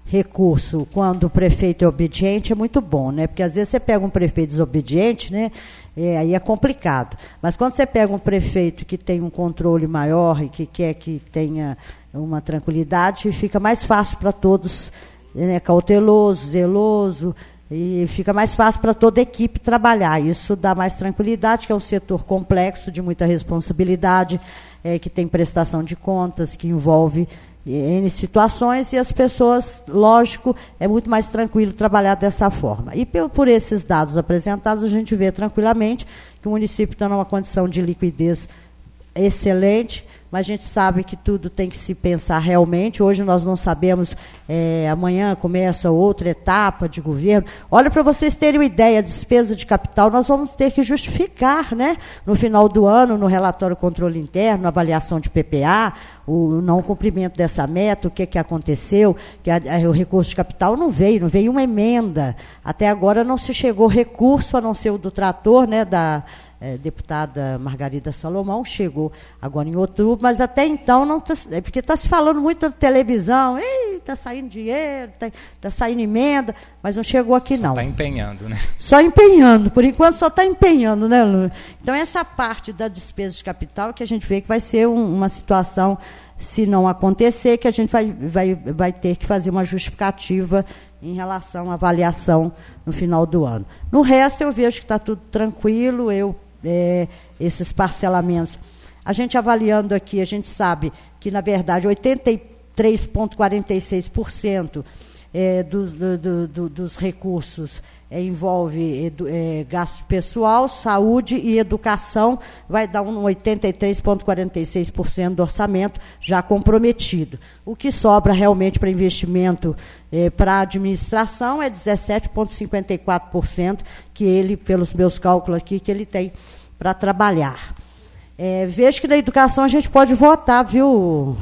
recurso quando o prefeito é obediente é muito bom, né? Porque às vezes você pega um prefeito desobediente, né? É, aí é complicado. Mas quando você pega um prefeito que tem um controle maior e que quer que tenha uma tranquilidade, fica mais fácil para todos, né? Cauteloso, zeloso, e fica mais fácil para toda a equipe trabalhar. Isso dá mais tranquilidade, que é um setor complexo, de muita responsabilidade, é, que tem prestação de contas, que envolve N situações, e as pessoas, lógico, é muito mais tranquilo trabalhar dessa forma. E por, por esses dados apresentados, a gente vê tranquilamente que o município está numa condição de liquidez excelente, mas a gente sabe que tudo tem que se pensar realmente. Hoje nós não sabemos, é, amanhã começa outra etapa de governo. Olha, para vocês terem uma ideia, a despesa de capital nós vamos ter que justificar, né? No final do ano, no relatório controle interno, avaliação de P P A, o não cumprimento dessa meta, o que, que aconteceu, que a, a, o recurso de capital não veio, não veio uma emenda. Até agora não se chegou recurso, a não ser o do trator, né, da É, deputada Margarida Salomão, chegou agora em outubro, mas até então não está, é porque está se falando muito na televisão, está saindo dinheiro, está tá saindo emenda, mas não chegou aqui só não. Só está empenhando, né? Só empenhando, por enquanto só está empenhando, né, Lu? Então essa parte da despesa de capital que a gente vê que vai ser um, uma situação, se não acontecer, que a gente vai, vai, vai ter que fazer uma justificativa em relação à avaliação no final do ano. No resto, eu vejo que está tudo tranquilo, eu É, esses parcelamentos. A gente avaliando aqui, a gente sabe que, na verdade, oitenta e três vírgula quarenta e seis por cento é, do, do, do, dos recursos é, envolve edu, é, gasto pessoal, saúde e educação, vai dar um oitenta e três vírgula quarenta e seis por cento do orçamento já comprometido. O que sobra realmente para investimento é, para a administração é dezessete vírgula cinquenta e quatro por cento, que ele, pelos meus cálculos aqui, que ele tem para trabalhar. É, vejo que na educação a gente pode votar, viu, o,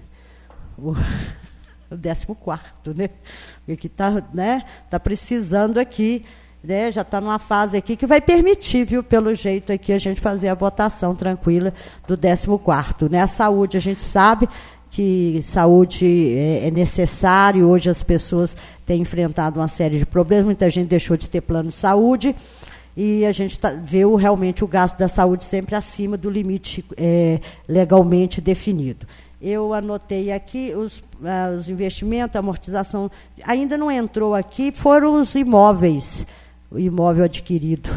o décimo quarto, né? Que está, né, tá precisando aqui, né, já está numa fase aqui que vai permitir, viu, pelo jeito aqui, a gente fazer a votação tranquila do décimo quarto. Né? A saúde, a gente sabe que saúde é, é necessário, hoje as pessoas têm enfrentado uma série de problemas, muita gente deixou de ter plano de saúde, e a gente tá, vê o, realmente o gasto da saúde sempre acima do limite é, legalmente definido. Eu anotei aqui os, uh, os investimentos, a amortização, ainda não entrou aqui, foram os imóveis, o imóvel adquirido.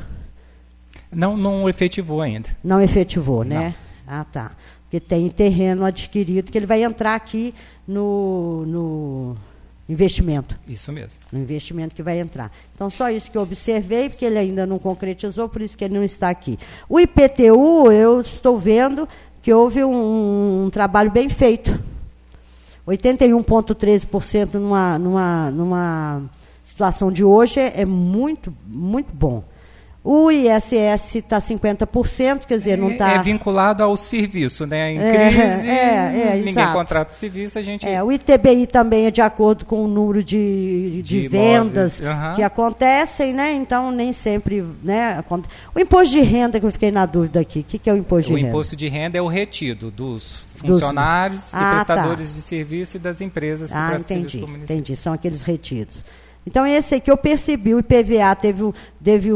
Não, não efetivou ainda. Não efetivou, né? Não. Ah, tá. Porque tem terreno adquirido que ele vai entrar aqui no, no investimento. Isso mesmo. No investimento que vai entrar. Então, só isso que eu observei, porque ele ainda não concretizou, por isso que ele não está aqui. O I P T U, eu estou vendo que houve um, um trabalho bem feito. oitenta e um vírgula treze por cento numa, numa, numa situação de hoje é, é muito, muito bom. O I S S está cinquenta por cento, quer dizer, não está... É vinculado ao serviço, né? Em é, crise, é, é, ninguém exato. contrata o serviço, a gente... É, o I T B I também é de acordo com o número de, de, de vendas uhum. que acontecem, né? Então, nem sempre... Né, o imposto de renda, que eu fiquei na dúvida aqui, o que, que é o imposto o de renda? O imposto de renda é o retido dos funcionários dos... Ah, e prestadores tá. de serviço e das empresas que ah, prestam entendi, serviço para o município. Entendi, são aqueles retidos. Então, esse aqui eu percebi, o I P V A teve, teve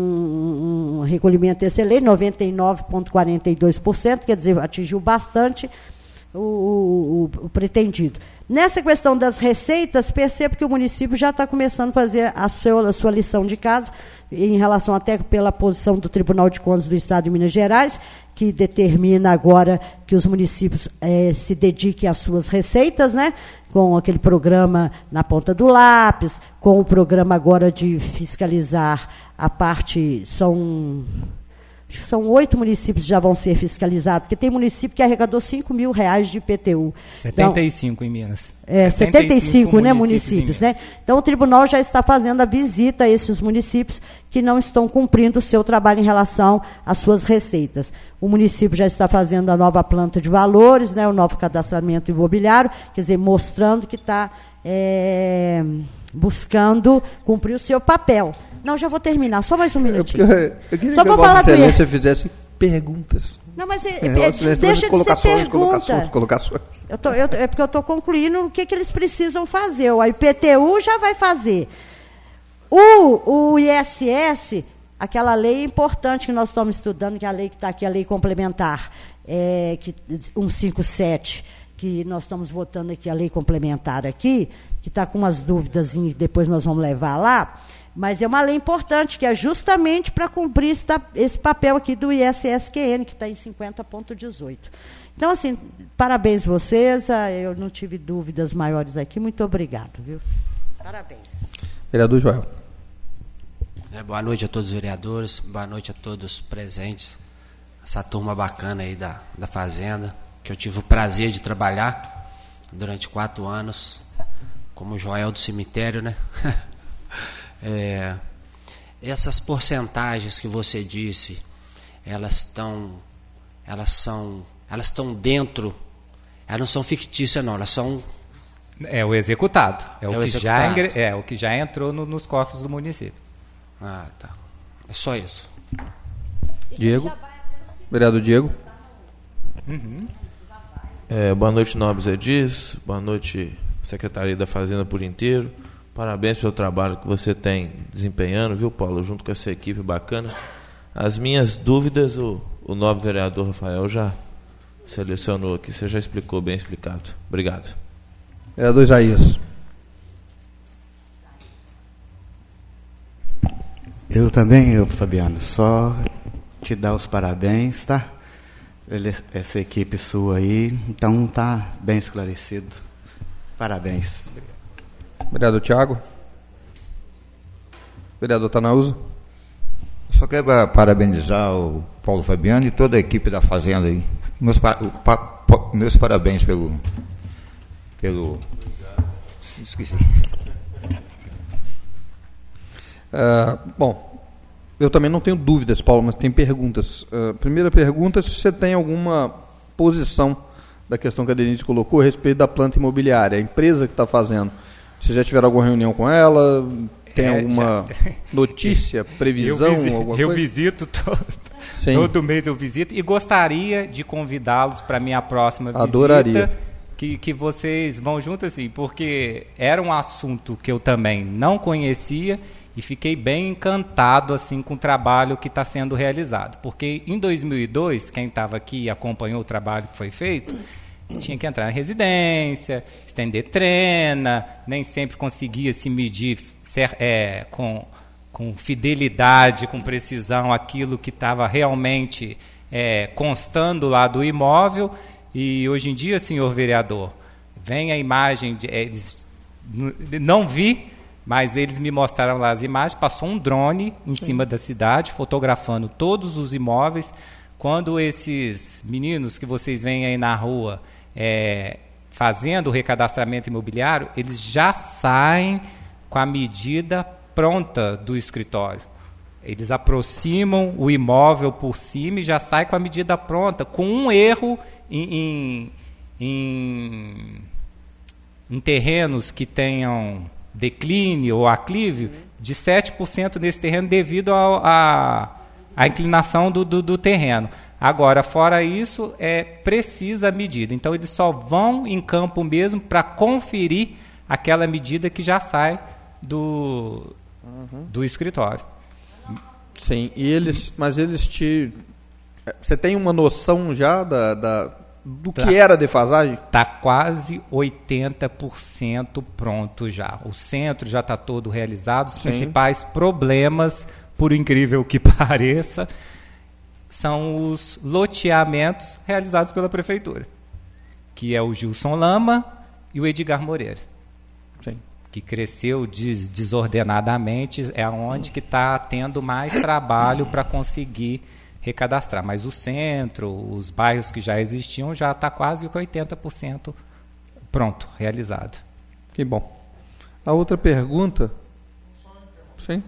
um, um recolhimento excelente, noventa e nove vírgula quarenta e dois por cento, quer dizer, atingiu bastante o, o, o pretendido. Nessa questão das receitas, percebo que o município já está começando a fazer a sua, a sua lição de casa, em relação até pela posição do Tribunal de Contas do Estado de Minas Gerais, que determina agora que os municípios eh, se dediquem às suas receitas, né? Com aquele programa na ponta do lápis, com o programa agora de fiscalizar a parte, são, são oito municípios que já vão ser fiscalizados, porque tem município que arrecadou cinco mil reais de I P T U. setenta e cinco então, em Minas. É, setenta e cinco, né, municípios, né? Então o tribunal já está fazendo a visita a esses municípios que não estão cumprindo o seu trabalho em relação às suas receitas. O município já está fazendo a nova planta de valores, né, o novo cadastramento imobiliário, quer dizer, mostrando que está é, buscando cumprir o seu papel. Não, já vou terminar, só mais um minutinho. Eu, eu queria só que vou a Vossa falar Excelência fizesse perguntas. Não, mas é, É, é, você deixa de ser colocações, pergunta. colocações, colocações. Eu tô, eu, é porque eu estou concluindo o que, que eles precisam fazer. O I P T U já vai fazer. O, o I S S, aquela lei importante que nós estamos estudando, que é a lei que está aqui, a lei complementar, é, que, cento e cinquenta e sete, que nós estamos votando aqui, a lei complementar aqui, que está com umas dúvidas, depois nós vamos levar lá, mas é uma lei importante, que é justamente para cumprir esse, esse papel aqui do I S S Q N, que está em cinquenta ponto dezoito. Então, assim, parabéns vocês, eu não tive dúvidas maiores aqui, muito obrigado, viu? Parabéns. Vereador Joel. É, boa noite a todos os vereadores, boa noite a todos os presentes, essa turma bacana aí da, da Fazenda, que eu tive o prazer de trabalhar durante quatro anos, como Joel do cemitério, né? É, essas porcentagens que você disse, elas estão, elas são, elas estão dentro, elas não são fictícias não, elas são... É o executado, é, é, o, o que executado. Já ingre, é o que já entrou no, nos cofres do município. Ah, tá. É só isso. Diego. Vereador Diego. Uhum. É, boa noite, nobres Edis. Boa noite, Secretaria da Fazenda por inteiro. Parabéns pelo trabalho que você tem desempenhando, viu, Paulo? Junto com essa equipe bacana. As minhas dúvidas, o, o nobre vereador Rafael já selecionou aqui. Você já explicou, bem explicado. Obrigado. Vereador Isaías. Eu também, eu, Fabiano, só te dar os parabéns, tá? Ele, essa equipe sua aí, então tá bem esclarecido. Parabéns. Vereador Tiago. Vereador Tanauza. Só quero parabenizar o Paulo Fabiano e toda a equipe da Fazenda aí. Meus, pa, pa, meus parabéns pelo... pelo... Esqueci. Uh, bom, eu também não tenho dúvidas, Paulo, mas tem perguntas. Uh, primeira pergunta, se você tem alguma posição da questão que a Denise colocou a respeito da planta imobiliária, a empresa que está fazendo. Vocês já tiveram alguma reunião com ela? Tem é, alguma já... notícia, previsão? Eu, visi... alguma eu coisa? visito todo... todo mês, eu visito e gostaria de convidá-los para a minha próxima visita. Adoraria. Que, que vocês vão junto, assim, porque era um assunto que eu também não conhecia e fiquei bem encantado assim, com o trabalho que está sendo realizado. Porque em dois mil e dois, quem estava aqui e acompanhou o trabalho que foi feito, tinha que entrar na residência, estender trena, nem sempre conseguia se medir ser, é, com, com fidelidade, com precisão, aquilo que estava realmente é, constando lá do imóvel. E hoje em dia, senhor vereador, vem a imagem, de, eles, não vi, mas eles me mostraram lá as imagens, passou um drone em Sim. cima da cidade, fotografando todos os imóveis. Quando esses meninos que vocês veem aí na rua é, fazendo o recadastramento imobiliário, eles já saem com a medida pronta do escritório. Eles aproximam o imóvel por cima e já saem com a medida pronta, com um erro em, em, em, em terrenos que tenham declínio ou aclívio de sete por cento nesse terreno devido à inclinação do, do, do terreno. Agora, fora isso, é precisa a medida. Então, eles só vão em campo mesmo para conferir aquela medida que já sai do, uhum. do escritório. Sim, e eles, mas eles te... Você tem uma noção já da, da, do tá. que era a defasagem? Está quase oitenta por cento pronto já. O centro já está todo realizado. Os Sim. principais problemas, por incrível que pareça, são os loteamentos realizados pela Prefeitura, que é o Gilson Lama e o Edgar Moreira. Sim. Que cresceu des, desordenadamente, é onde que está tendo mais trabalho para conseguir recadastrar. Mas o centro, os bairros que já existiam, já está quase com oitenta por cento pronto, realizado. Que bom. A outra pergunta... Sim?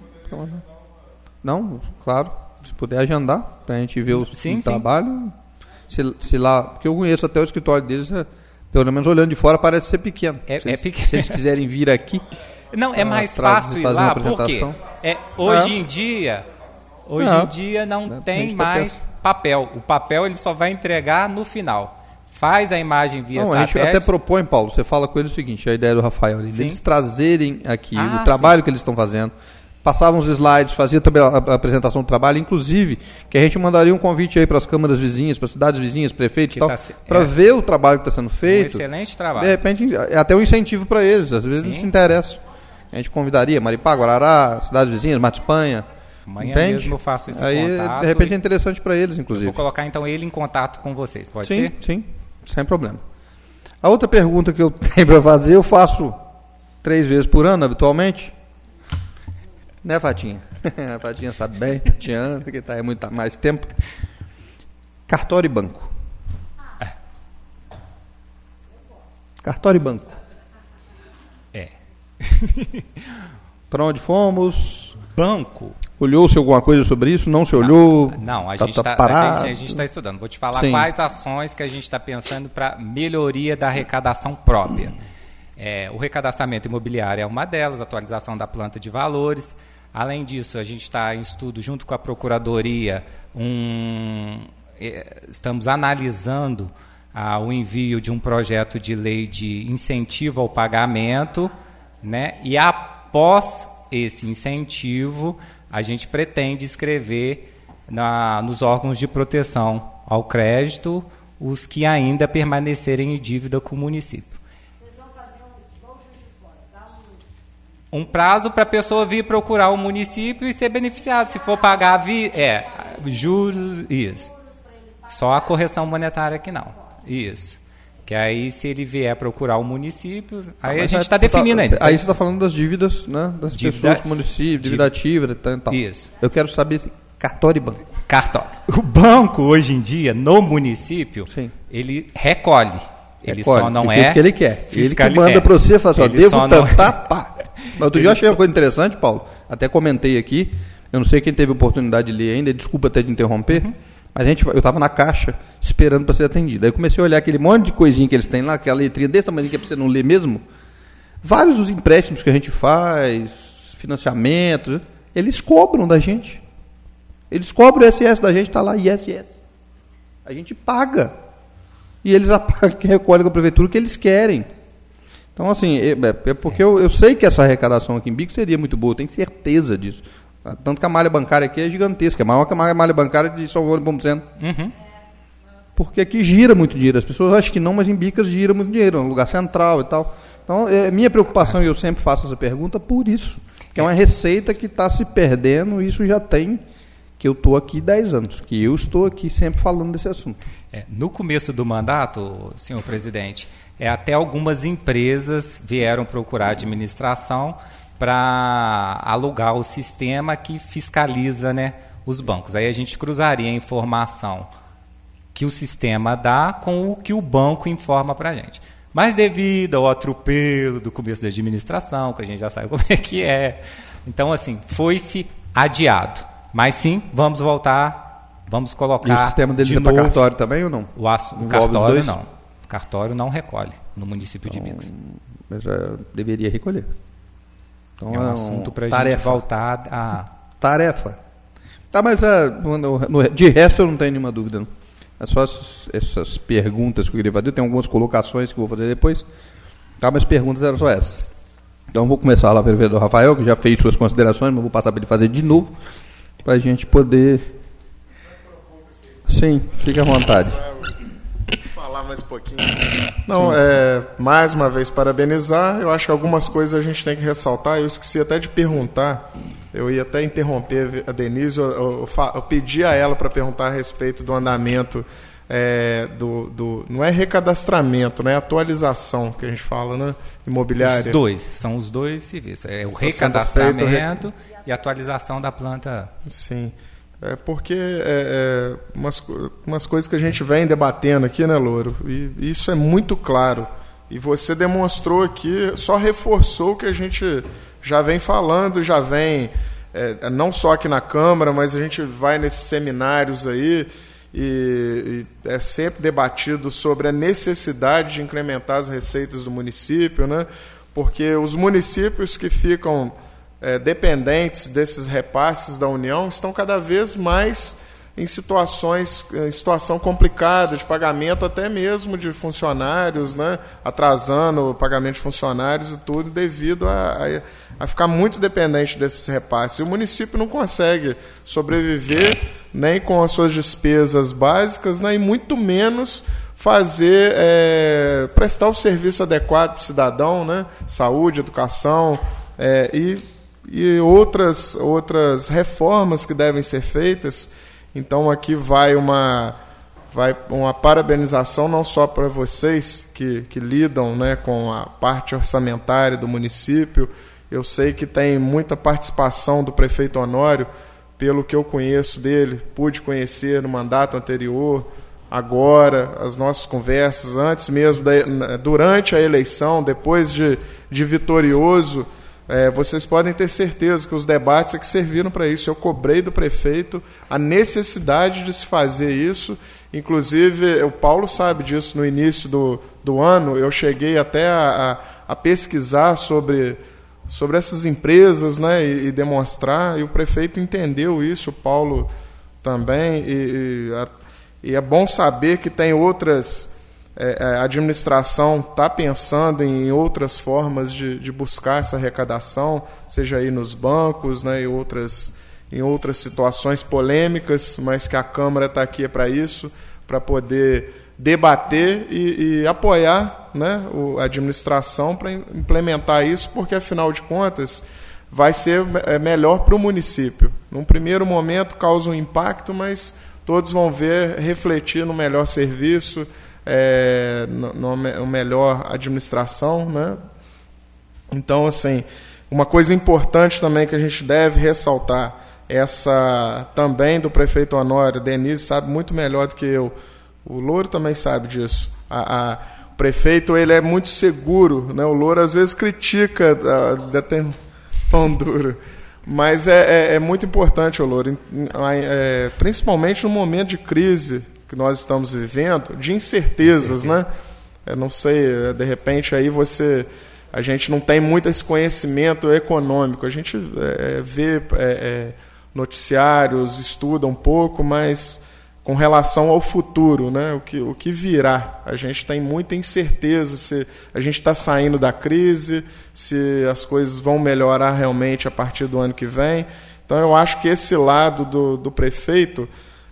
Não? Claro. Se puder agendar, para a gente ver o, sim, o trabalho. Se, se lá, porque eu conheço até o escritório deles, é, pelo menos olhando de fora, parece ser pequeno. É, se, é eles, pequeno. Se eles quiserem vir aqui... Não, é mais fácil ir lá, porque é, hoje é. em dia, hoje é. em dia não é, tem mais, papel. O papel ele só vai entregar no final. Faz a imagem via Não, satélite. A gente até propõe, Paulo, você fala com ele o seguinte, a ideia do Rafael, eles trazerem aqui ah, o trabalho sim. que eles estão fazendo, passavam os slides, fazia também a, a apresentação do trabalho, inclusive que a gente mandaria um convite aí para as câmaras vizinhas, para as cidades vizinhas, prefeitos e tal, tá, para é, ver o trabalho que está sendo feito. Um excelente trabalho. De repente, é até um incentivo para eles, às vezes sim. eles se interessam. A gente convidaria Maripá, Guarará, cidades vizinhas, Mato Espanha. Amanhã entende? mesmo eu faço esse aí, contato. De repente é interessante para eles, inclusive. Vou colocar então ele em contato com vocês, pode sim, ser? Sim, sim, sem problema. A outra pergunta que eu tenho para fazer, eu faço três vezes por ano, habitualmente. Né, Fatinha? A Fatinha sabe bem, Tatiana, que está aí muito mais tempo. Cartório e banco. Cartório e banco. É. Para onde fomos? Banco. Olhou-se alguma coisa sobre isso? Não se olhou? Não, a tá, gente está tá tá estudando. Vou te falar Sim. quais ações que a gente está pensando para melhoria da arrecadação própria. É, o recadastramento imobiliário é uma delas, atualização da planta de valores. Além disso, a gente está em estudo junto com a Procuradoria, um, é, estamos analisando ah, o envio de um projeto de lei de incentivo ao pagamento, né? E após esse incentivo, a gente pretende escrever na, nos órgãos de proteção ao crédito os que ainda permanecerem em dívida com o município. Vocês vão fazer um, vão de fora, dá um... um prazo para a pessoa vir procurar o município e ser beneficiado. Se for pagar vi, é, juros, isso. Só a correção monetária que não. Isso. Que aí, se ele vier procurar o município, aí ah, a gente está definindo tá, ainda. Aí você está falando das dívidas, né? Das dívida, pessoas com o município, dívida ativa e tal. Isso. Eu quero saber cartório e banco. Cartório. O banco, hoje em dia, no município, Sim. ele recolhe. Ele recolhe, só não do é... jeito que ele quer. Ele que manda é. para você, fala assim, ó, devo tantar, não... pá. Mas outro dia eu achei uma coisa interessante, Paulo, até comentei aqui, eu não sei quem teve oportunidade de ler ainda, desculpa até de interromper, uhum. Mas a gente, eu estava na caixa esperando para ser atendido. Aí eu comecei a olhar aquele monte de coisinha que eles têm lá, aquela letrinha desse tamanho que é para você não ler mesmo. Vários dos empréstimos que a gente faz, financiamento, eles cobram da gente. Eles cobram o I S S da gente, está lá I S S. A gente paga. E eles recolhem com a prefeitura o que eles querem. Então, assim, é, é porque eu, eu sei que essa arrecadação aqui em Bico seria muito boa, eu tenho certeza disso. Tanto que a malha bancária aqui é gigantesca, é maior que a malha bancária de São Paulo e Pomoceno. Uhum. Porque aqui gira muito dinheiro. As pessoas acham que não, mas em Bicas gira muito dinheiro, é um lugar central e tal. Então, é minha preocupação, e eu sempre faço essa pergunta, por isso. Que é uma receita que está se perdendo, e isso já tem, que eu estou aqui dez anos, que eu estou aqui sempre falando desse assunto. É, no começo do mandato, senhor presidente, é, até algumas empresas vieram procurar a administração para alugar o sistema que fiscaliza, né, os bancos. Aí a gente cruzaria a informação que o sistema dá com o que o banco informa para a gente. Mas devido ao atropelo do começo da administração, que a gente já sabe como é que é, então, assim, foi-se adiado. Mas sim, vamos voltar, vamos colocar. E o sistema deles de é para novo, cartório também ou não? O, aço, o cartório não. O cartório não recolhe no município de Bicas. Mas já deveria recolher. Então, é um assunto para a gente voltar a... Tarefa. Tá, mas uh, no, no, de resto eu não tenho nenhuma dúvida. Não. É só essas, essas perguntas que eu queria fazer. Tem algumas colocações que eu vou fazer depois. Tá, mas as perguntas eram só essas. Então vou começar lá pelo vereador Rafael, que já fez suas considerações, mas vou passar para ele fazer de novo, para a gente poder... Sim, fique à vontade. Falar mais um pouquinho. Não, é, mais uma vez parabenizar. Eu acho que algumas coisas a gente tem que ressaltar. Eu esqueci até de perguntar. Eu ia até interromper a Denise. Eu, eu, eu pedi a ela para perguntar a respeito do andamento é, do, do. Não é recadastramento, né? Atualização que a gente fala, né? Imobiliária. Os dois, são os dois serviços. É o Está recadastramento feito, e atualização da planta. Sim. É porque é, é, umas, umas coisas que a gente vem debatendo aqui, né, Louro? E isso é muito claro. E você demonstrou aqui, só reforçou o que a gente já vem falando, já vem, é, não só aqui na Câmara, mas a gente vai nesses seminários aí e, e é sempre debatido sobre a necessidade de incrementar as receitas do município, né? Porque os municípios que ficam... É, dependentes desses repasses da União estão cada vez mais em situações, em situação complicada de pagamento até mesmo de funcionários, né, atrasando o pagamento de funcionários e tudo, devido a, a, a ficar muito dependente desses repasses. E o município não consegue sobreviver nem com as suas despesas básicas, né, e muito menos fazer, é, prestar o serviço adequado para o cidadão, né, saúde, educação, é, e, e outras, outras reformas que devem ser feitas. Então aqui vai uma, vai uma parabenização não só para vocês que, que lidam, né, com a parte orçamentária do município. Eu sei que tem muita participação do prefeito Honório, pelo que eu conheço dele, pude conhecer no mandato anterior, agora, as nossas conversas, antes mesmo, da, durante a eleição, depois de, de vitorioso. É, vocês podem ter certeza que os debates é que serviram para isso. Eu cobrei do prefeito a necessidade de se fazer isso. Inclusive, o Paulo sabe disso, no início do, do ano, eu cheguei até a, a, a pesquisar sobre, sobre essas empresas, né, e, e demonstrar, e o prefeito entendeu isso, o Paulo também, e, e, a, e é bom saber que tem outras... É, a administração está pensando em outras formas de, de buscar essa arrecadação, seja aí nos bancos, né, e outras, em outras situações polêmicas, mas que a Câmara está aqui para isso, para poder debater e, e apoiar, né, o, a administração para implementar isso, porque, afinal de contas, vai ser é, melhor para o município. Num primeiro momento causa um impacto, mas todos vão ver, refletir no melhor serviço, É, numa melhor administração, né? Então, assim, uma coisa importante também que a gente deve ressaltar, essa também do prefeito Honório, Denise sabe muito melhor do que eu, o Louro também sabe disso. A, a, o prefeito, ele é muito seguro, né? O Louro às vezes critica a detenção dura, mas é, é, é muito importante, o Louro, é, principalmente no momento de crise que nós estamos vivendo, de incertezas, né? Eu não sei, de repente aí você, a gente não tem muito esse conhecimento econômico, a gente é, vê é, é, noticiários, estuda um pouco, mas com relação ao futuro, né? O que, o que virá, a gente tem muita incerteza se a gente está saindo da crise, se as coisas vão melhorar realmente a partir do ano que vem. Então eu acho que esse lado do, do prefeito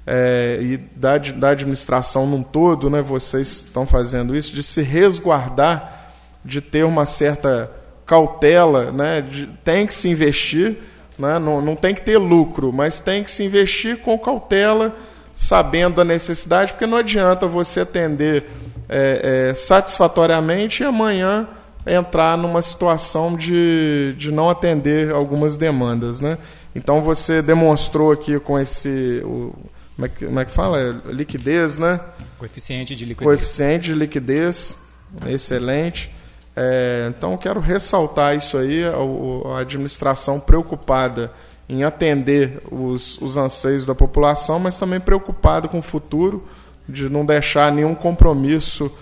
É, e da, da administração num todo, né, vocês estão fazendo isso, de se resguardar, de ter uma certa cautela, né, de, tem que se investir, né, não, não tem que ter lucro, mas tem que se investir com cautela, sabendo a necessidade, porque não adianta você atender é, é, satisfatoriamente e amanhã entrar numa situação de, de não atender algumas demandas, né? Então você demonstrou aqui com esse... O, Como é, que, como é que fala? Liquidez, né? Coeficiente de liquidez. Coeficiente de liquidez, excelente. É, então, quero ressaltar isso aí, a, a administração preocupada em atender os, os anseios da população, mas também preocupada com o futuro, de não deixar nenhum compromisso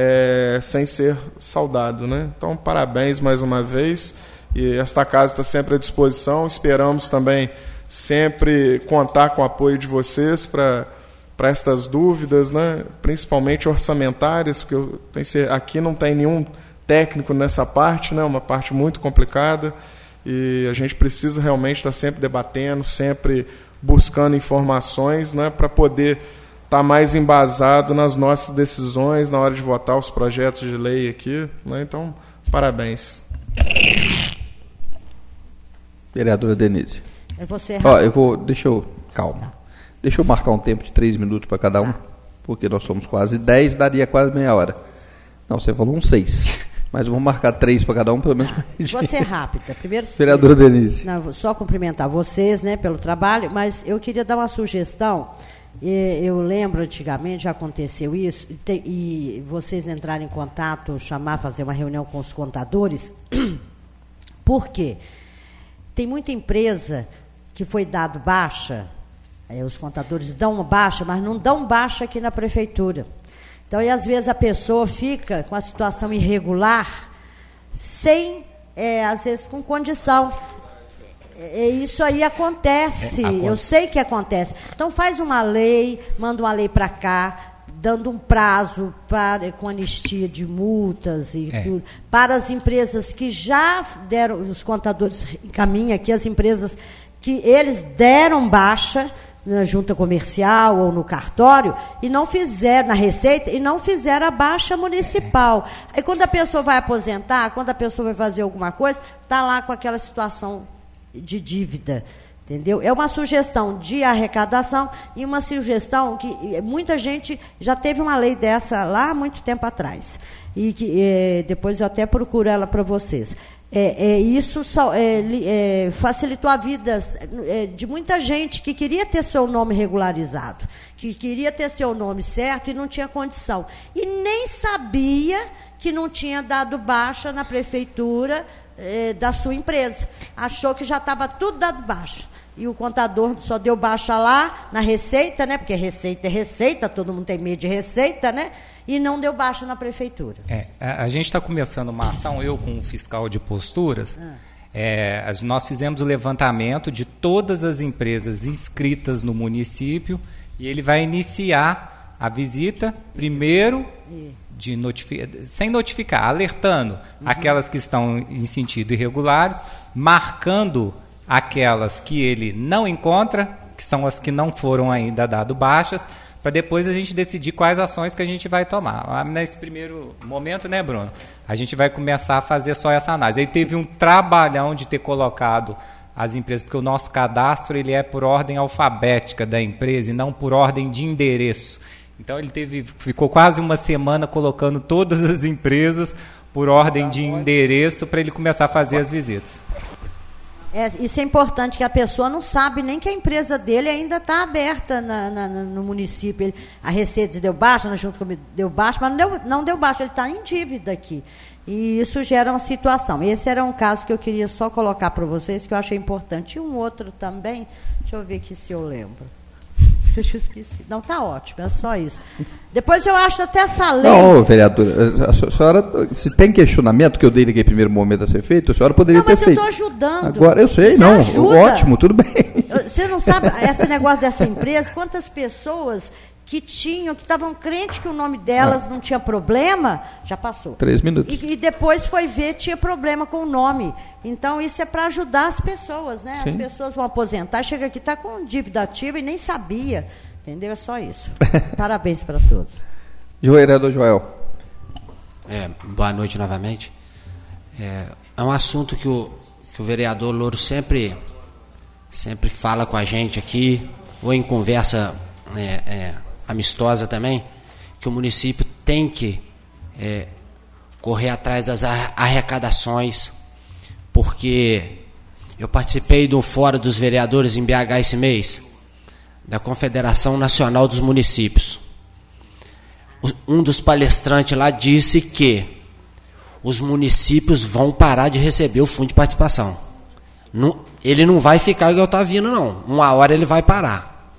é, sem ser saudado, né? Então, parabéns mais uma vez. E esta casa está sempre à disposição. Esperamos também sempre contar com o apoio de vocês para para estas dúvidas, né? Principalmente orçamentárias, porque eu tenho, aqui não tem nenhum técnico nessa parte, né? Uma parte muito complicada, e a gente precisa realmente estar sempre debatendo, sempre buscando informações, né? Para poder estar mais embasado nas nossas decisões na hora de votar os projetos de lei aqui, né? Então, parabéns. Vereadora Denise. É você, Ó, eu vou, deixa eu, calma, deixa eu marcar um tempo de três minutos para cada um, porque nós somos quase dez, daria quase meia hora. Não, você falou um seis, mas eu vou marcar três para cada um, pelo menos. Vou ser rápida. Primeiro, vereadora Denise. Não, só cumprimentar vocês, né, pelo trabalho, mas eu queria dar uma sugestão. Eu lembro, antigamente, já aconteceu isso, e vocês entrarem em contato, chamar, fazer uma reunião com os contadores. Por quê? Tem muita empresa que foi dado baixa, aí os contadores dão uma baixa, mas não dão baixa aqui na prefeitura. Então, e às vezes a pessoa fica com a situação irregular, sem, é, às vezes, com condição. É, isso aí acontece, É, aconte- eu sei que acontece. Então faz uma lei, manda uma lei para cá, dando um prazo para, com anistia de multas e É. tudo, para as empresas que já deram, os contadores encaminham aqui, as empresas que eles deram baixa na junta comercial ou no cartório e não fizeram, na Receita, e não fizeram a baixa municipal. Aí quando a pessoa vai aposentar, quando a pessoa vai fazer alguma coisa, está lá com aquela situação de dívida. Entendeu? É uma sugestão de arrecadação e uma sugestão que muita gente já teve uma lei dessa lá há muito tempo atrás. E que é, depois eu até procuro ela para vocês. É, é, isso só, é, é, facilitou a vida é, de muita gente que queria ter seu nome regularizado, que queria ter seu nome certo e não tinha condição. E nem sabia que não tinha dado baixa na prefeitura é, da sua empresa. Achou que já estava tudo dado baixa. E o contador só deu baixa lá na Receita, né? Porque receita é receita, todo mundo tem medo de receita, né? E não deu baixa na prefeitura. É, a, a gente está começando uma ação, eu com o fiscal de posturas, ah. é, as, nós fizemos o levantamento de todas as empresas inscritas no município e ele vai iniciar a visita primeiro de notific, sem notificar, alertando uhum. aquelas que estão em sentido irregulares, marcando aquelas que ele não encontra, que são as que não foram ainda dado baixas, para depois a gente decidir quais ações que a gente vai tomar. Nesse primeiro momento, né, Bruno? A gente vai começar a fazer só essa análise. Aí teve um trabalhão de ter colocado as empresas, porque o nosso cadastro ele é por ordem alfabética da empresa e não por ordem de endereço. Então ele teve, ficou quase uma semana colocando todas as empresas por ordem de endereço para ele começar a fazer as visitas. É, isso é importante, que a pessoa não sabe nem que a empresa dele ainda está aberta na, na, no município. Ele, a Receita deu baixa, junto com deu baixa, mas não deu, não deu baixa, ele está em dívida aqui. E isso gera uma situação. Esse era um caso que eu queria só colocar para vocês, que eu achei importante. E um outro também, deixa eu ver aqui se eu lembro. Eu esqueci. Não, está ótimo, é só isso. Depois eu acho até essa lei... Não, vereadora, a senhora, se tem questionamento que eu dei naquele primeiro momento a ser feito, a senhora poderia não, ter feito. Não, mas eu estou ajudando. Agora, eu sei, Você não, ajuda. Ótimo, tudo bem. Você não sabe, esse negócio dessa empresa, quantas pessoas que tinham, que estavam crentes que o nome delas ah. não tinha problema, já passou. Três minutos. E, e depois foi ver, tinha problema com o nome. Então, isso é para ajudar as pessoas, né? Sim. As pessoas vão aposentar, chega aqui, está com dívida ativa e nem sabia. Entendeu? É só isso. Parabéns para todos. Vereador Joel. É, boa noite novamente. É, é um assunto que o, que o vereador Louro sempre, sempre fala com a gente aqui, ou em conversa é, é, amistosa também, que o município tem que é, correr atrás das arrecadações, porque eu participei do Fórum dos Vereadores em B H esse mês, da Confederação Nacional dos Municípios. Um dos palestrantes lá disse que os municípios vão parar de receber o fundo de participação. Não, ele não vai ficar igual está vindo, não. Uma hora ele vai parar.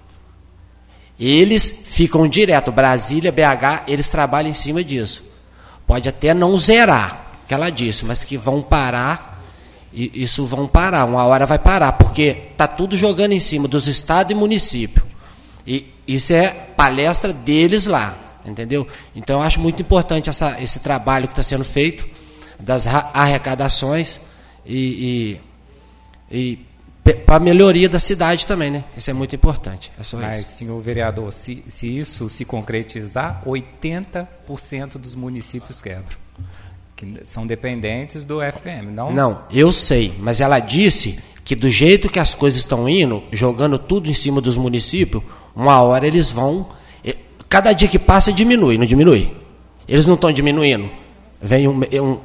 Eles ficam direto, Brasília, B H, eles trabalham em cima disso. Pode até não zerar, que ela disse, mas que vão parar. E isso vão parar, uma hora vai parar, porque está tudo jogando em cima dos estados e município. E isso é palestra deles lá, entendeu? Então eu acho muito importante essa, esse trabalho que está sendo feito, das arrecadações e, e, e para a melhoria da cidade também, né? Isso é muito importante. É só Mas, isso. senhor vereador, se, se isso se concretizar, oitenta por cento dos municípios quebram. Que são dependentes do F P M, não? Não, eu sei, mas ela disse que do jeito que as coisas estão indo, jogando tudo em cima dos municípios, uma hora eles vão... Cada dia que passa diminui, não diminui? Eles não estão diminuindo. Vem um... um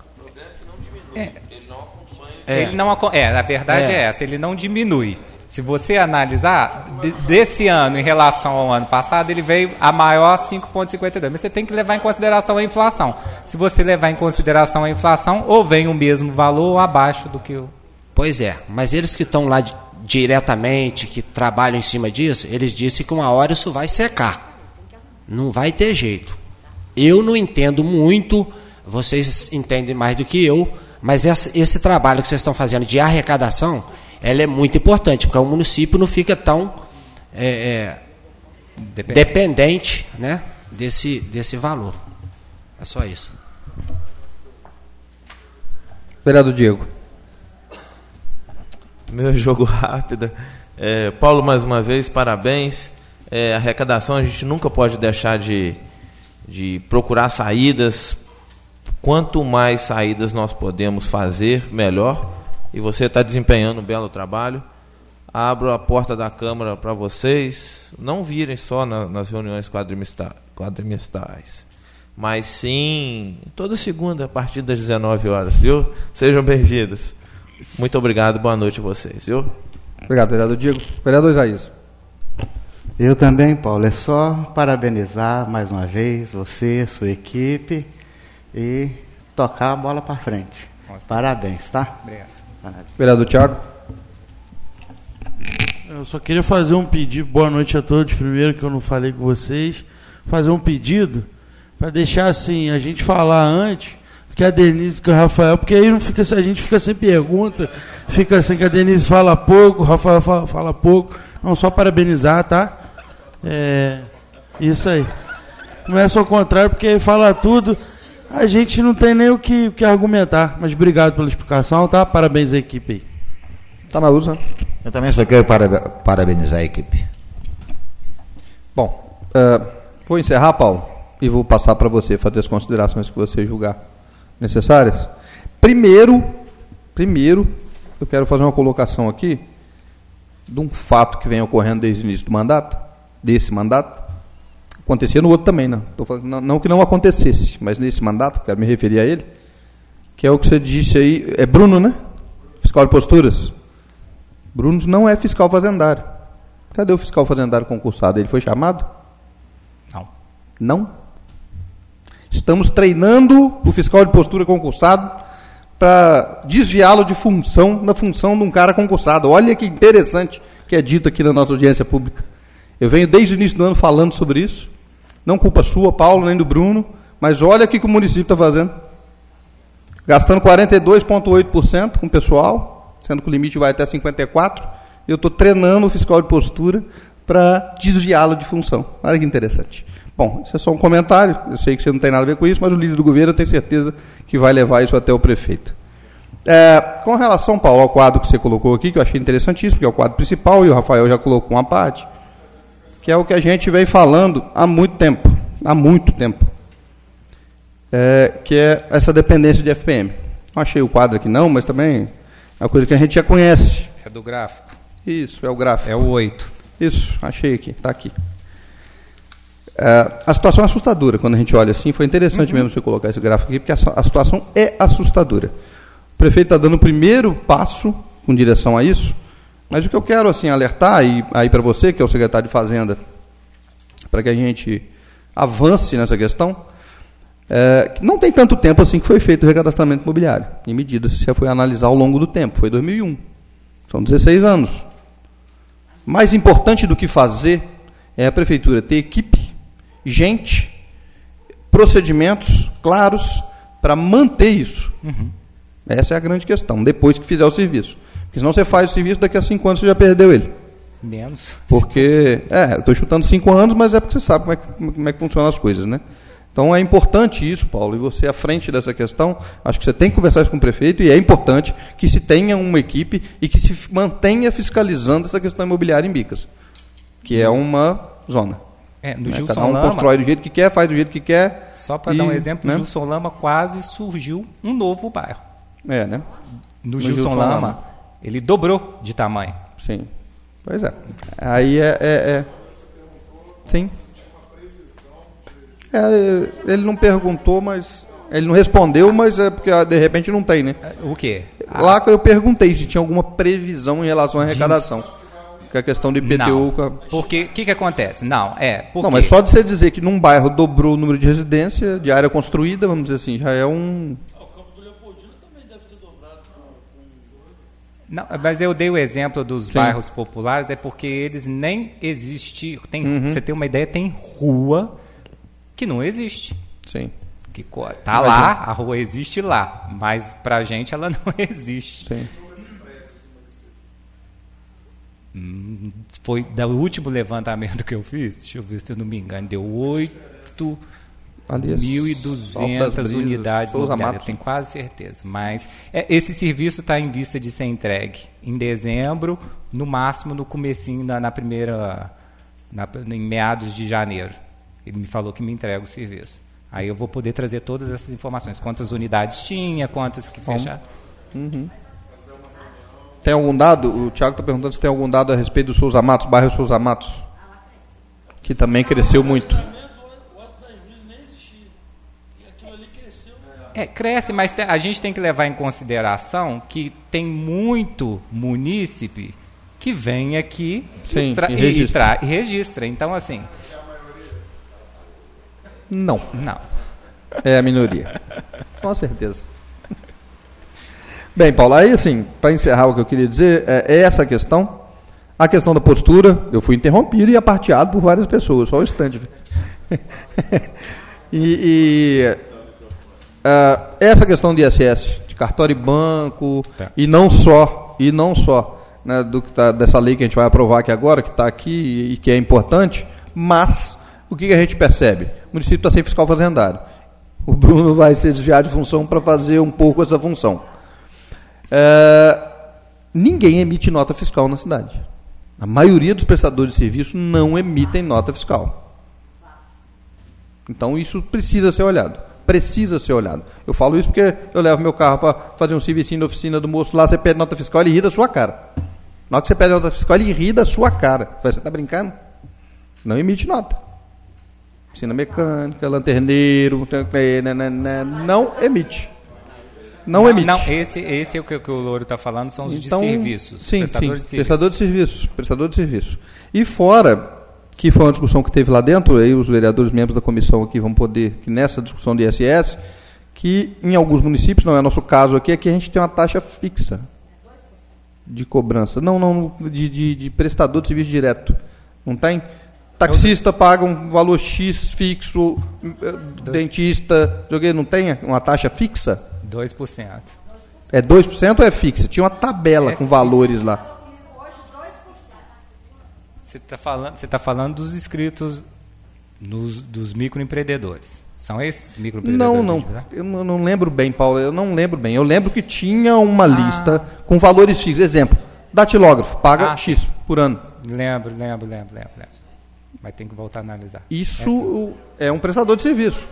é, ele não acompanha. É, a verdade é. é essa, ele não diminui. Se você analisar, de, desse ano em relação ao ano passado, ele veio a maior cinco vírgula cinquenta e dois. Mas você tem que levar em consideração a inflação. Se você levar em consideração a inflação, ou vem o mesmo valor ou abaixo do que o... Pois é, mas eles que estão lá diretamente, que trabalham em cima disso, eles disseram que uma hora isso vai secar. Não vai ter jeito. Eu não entendo muito, vocês entendem mais do que eu, mas esse, esse trabalho que vocês estão fazendo de arrecadação... ela é muito importante, porque o município não fica tão é, é, dependente, dependente né, desse, desse valor. É só isso. Vereador Diego. Meu jogo rápido. É, Paulo, mais uma vez, parabéns. É, a arrecadação, a gente nunca pode deixar de, de procurar saídas. Quanto mais saídas nós podemos fazer, melhor. E você está desempenhando um belo trabalho. Abro a porta da Câmara para vocês. Não virem só na, nas reuniões quadrimestrais, mas sim toda segunda a partir das dezenove horas, viu? Sejam bem-vindos. Muito obrigado, boa noite a vocês, viu? Obrigado, vereador Diego. Vereador Isaías. Eu também, Paulo, é só parabenizar mais uma vez você, sua equipe e tocar a bola para frente. Nossa. Parabéns, tá? Obrigado. Parabéns. Vereador Thiago. Eu só queria fazer um pedido, boa noite a todos, primeiro que eu não falei com vocês, fazer um pedido para deixar assim, a gente falar antes que a Denise, que o Rafael, porque aí não fica, a gente fica sem pergunta, fica assim que a Denise fala pouco, o Rafael fala, fala pouco, não, só parabenizar, tá? É, isso aí. Começa ao contrário, porque aí fala tudo, a gente não tem nem o que, que argumentar, mas obrigado pela explicação, tá? Parabéns à equipe aí. Tá na usa. Eu também só quero parabenizar a equipe. Bom, uh, vou encerrar, Paulo, e vou passar para você fazer as considerações que você julgar necessárias. Primeiro, primeiro, eu quero fazer uma colocação aqui de um fato que vem ocorrendo desde o início do mandato, desse mandato. Acontecia no outro também, não. Tô falando, não, não que não acontecesse, mas nesse mandato, quero me referir a ele, que é o que você disse aí, é Bruno, né? Fiscal de posturas. Bruno não é fiscal fazendário. Cadê o fiscal fazendário concursado? Ele foi chamado? Não. Não? Estamos treinando o fiscal de postura concursado para desviá-lo de função, na função de um cara concursado. Olha que interessante que é dito aqui na nossa audiência pública. Eu venho desde o início do ano falando sobre isso. Não culpa sua, Paulo, nem do Bruno, mas olha o que o município está fazendo. Gastando quarenta e dois vírgula oito por cento com o pessoal, sendo que o limite vai até cinquenta e quatro por cento, eu estou treinando o fiscal de postura para desviá-lo de função. Olha que interessante. Bom, isso é só um comentário, eu sei que você não tem nada a ver com isso, mas o líder do governo eu tenho certeza que vai levar isso até o prefeito. É, com relação, Paulo, ao quadro que você colocou aqui, que eu achei interessantíssimo, que é o quadro principal, e o Rafael já colocou uma parte, que é o que a gente vem falando há muito tempo, há muito tempo, é, que é essa dependência de F P M. Não achei o quadro aqui não, mas também é uma coisa que a gente já conhece. É do gráfico. Isso, é o gráfico. É o oito. Isso, achei aqui, está aqui. É, a situação é assustadora, quando a gente olha assim, foi interessante uhum. mesmo você colocar esse gráfico aqui, porque a, a situação é assustadora. O prefeito está dando o primeiro passo com direção a isso, mas o que eu quero assim, alertar, e aí para você, que é o secretário de Fazenda, para que a gente avance nessa questão, é, que não tem tanto tempo assim que foi feito o recadastramento imobiliário, em medida, se você foi analisar ao longo do tempo, foi dois mil e um, são dezesseis anos. Mais importante do que fazer é a prefeitura ter equipe, gente, procedimentos claros para manter isso. Uhum. Essa é a grande questão, depois que fizer o serviço. Porque senão você faz o serviço, daqui a cinco anos você já perdeu ele. Menos. Porque, é, eu estou chutando cinco anos, mas é porque você sabe como é, que, como é que funcionam as coisas, né? Então é importante isso, Paulo, e você à frente dessa questão, acho que você tem que conversar isso com o prefeito, e é importante que se tenha uma equipe e que se mantenha fiscalizando essa questão imobiliária em Bicas, que é uma zona. É, no né? Gilson Cada um Lama, constrói do jeito que quer, faz do jeito que quer. Só para e, dar um exemplo, né? no Gilson Lama quase surgiu um novo bairro. É, né? No, no Gilson, Gilson Lama, Lama, ele dobrou de tamanho. Sim. Pois é. Aí é... é, é... Sim. É, ele não perguntou, mas... Ele não respondeu, mas é porque de repente não tem, né? O quê? Lá que eu perguntei se tinha alguma previsão em relação à arrecadação. Que é a questão do I P T U. Não, porque o que, que acontece? Não, é... Porque... Não, mas só de você dizer que num bairro dobrou o número de residência, de área construída, vamos dizer assim, já é um... Não, mas eu dei o exemplo dos Sim. bairros populares, é porque eles nem existem. Tem, uhum. Você tem uma ideia, tem rua que não existe. Sim. Que tá Imagina. Lá, a rua existe lá, mas pra gente ela não existe. Sim. Hum, foi do último levantamento que eu fiz, deixa eu ver se eu não me engano, deu oito mil e duzentas unidades imobiliárias, eu tenho quase certeza. Mas é, esse serviço está em vista de ser entregue em dezembro, no máximo no comecinho, na, na primeira, na, em meados de janeiro. Ele me falou que me entrega o serviço. Aí eu vou poder trazer todas essas informações, quantas unidades tinha, quantas que fecharam. Uhum. Tem algum dado? O Thiago está perguntando se tem algum dado a respeito do Souza Matos, bairro Souza Matos, que também cresceu muito. É, cresce, mas te, a gente tem que levar em consideração que tem muito munícipe que vem aqui Sim, e, tra- e, e, registra. tra- e registra. Então, assim... Não. Não. É a minoria. Com certeza. Bem, Paulo, aí assim, para encerrar o que eu queria dizer, é essa questão. A questão da postura, eu fui interrompido e aparteado por várias pessoas, só o instante. e... e Uh, essa questão de I S S, de cartório e banco, tá. e não só, e não só né, do que tá, dessa lei que a gente vai aprovar aqui agora, que está aqui e, e que é importante, mas o que, que a gente percebe? O município está sem fiscal fazendário. O Bruno vai ser desviado de função para fazer um pouco essa função. Uh, ninguém emite nota fiscal na cidade. A maioria dos prestadores de serviço não emitem nota fiscal. Então isso precisa ser olhado. Precisa ser olhado. Eu falo isso porque eu levo meu carro para fazer um serviço na oficina do moço lá, você pede nota fiscal, ele ri da sua cara. Na hora que você pede nota fiscal, ele ri da sua cara. Você está brincando? Não emite nota. Oficina mecânica, lanterneiro, não emite. Não, não emite. Não, esse, esse é o que, que o Louro está falando, são os então, de serviços. Sim, prestadores sim, de prestador de serviços. Prestador de serviço. E fora... que foi uma discussão que teve lá dentro, aí os vereadores membros da comissão aqui vão poder, que nessa discussão de I S S, que em alguns municípios, não é nosso caso aqui, é que a gente tem uma taxa fixa de cobrança. Não, não, de, de, de prestador de serviço direto. Não tem? Taxista paga um valor X fixo, Dois. dentista, não tem uma taxa fixa? dois por cento. É dois por cento ou é fixa? Tinha uma tabela é com valores lá. Você está falando, você tá falando dos inscritos nos, dos microempreendedores. São esses microempreendedores? Não, não. Eu não, não lembro bem, Paulo. Eu não lembro bem. Eu lembro que tinha uma ah. lista com valores fixos. Exemplo, datilógrafo, paga ah, X sim. por ano. Lembro, lembro, lembro, lembro, lembro. Mas tem que voltar a analisar. Isso é, é um prestador de serviço.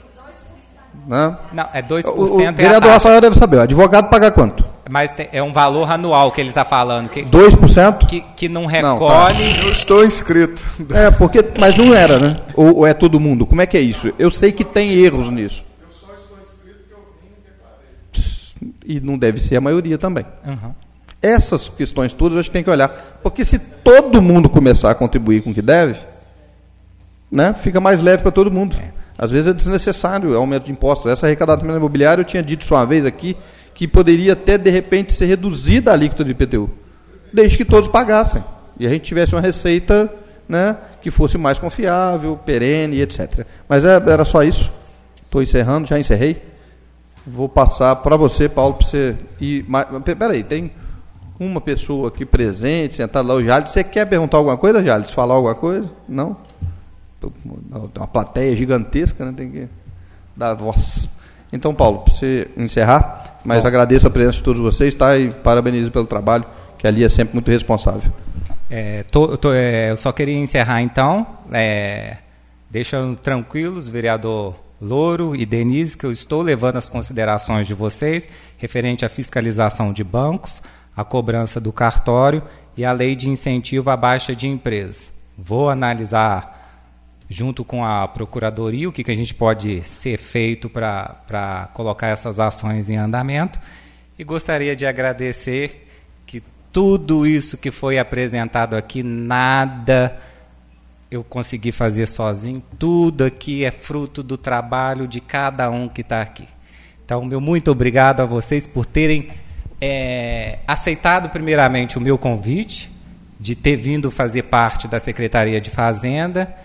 Né? Não, é dois por cento. O, o vereador Rafael deve saber. O advogado paga quanto? Mas tem, é um valor anual que ele está falando. Que, dois por cento? Que, que não recolhe. Não, tá. Eu estou inscrito. É, porque, mas não era, né? Ou, ou é todo mundo? Como é que é isso? Eu sei que tem erros nisso. Eu só estou inscrito porque eu vim e declarei. E não deve ser a maioria também. Uhum. Essas questões todas a gente tem que olhar. Porque se todo mundo começar a contribuir com o que deve, né, fica mais leve para todo mundo. É. Às vezes é desnecessário o aumento de impostos. Essa arrecadação imobiliária, eu tinha dito só uma vez aqui, que poderia até, de repente, ser reduzida a alíquota do I P T U, desde que todos pagassem. E a gente tivesse uma receita, né, que fosse mais confiável, perene, etcétera. Mas é, era só isso. Estou encerrando, já encerrei. Vou passar para você, Paulo, para você ir... Peraí, tem uma pessoa aqui presente, sentada lá, o Jales. Você quer perguntar alguma coisa, Jales? Falar alguma coisa? Não? Tem uma plateia gigantesca, né? Tem que dar voz. Então, Paulo, para você encerrar, mas Bom. agradeço a presença de todos vocês, tá? E parabenizo pelo trabalho, que ali é sempre muito responsável. É, tô, tô, é, eu só queria encerrar, então, é, deixando tranquilos, vereador Louro e Denise, que eu estou levando as considerações de vocês, referente à fiscalização de bancos, a cobrança do cartório e a lei de incentivo à baixa de empresas. Vou analisar junto com a Procuradoria, o que, que a gente pode ser feito para colocar essas ações em andamento. E gostaria de agradecer que tudo isso que foi apresentado aqui, nada eu consegui fazer sozinho, tudo aqui é fruto do trabalho de cada um que está aqui. Então, meu muito obrigado a vocês por terem é, aceitado primeiramente o meu convite, de ter vindo fazer parte da Secretaria de Fazenda,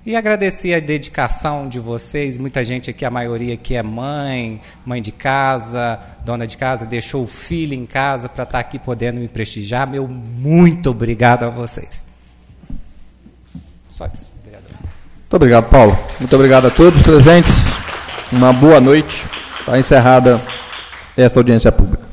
E agradecer a dedicação de vocês, muita gente aqui, a maioria aqui é mãe, mãe de casa, dona de casa, deixou o filho em casa para estar aqui podendo me prestigiar. Meu muito obrigado a vocês. Só isso. Obrigado. Muito obrigado, Paulo. Muito obrigado a todos os presentes. Uma boa noite. Está encerrada esta audiência pública.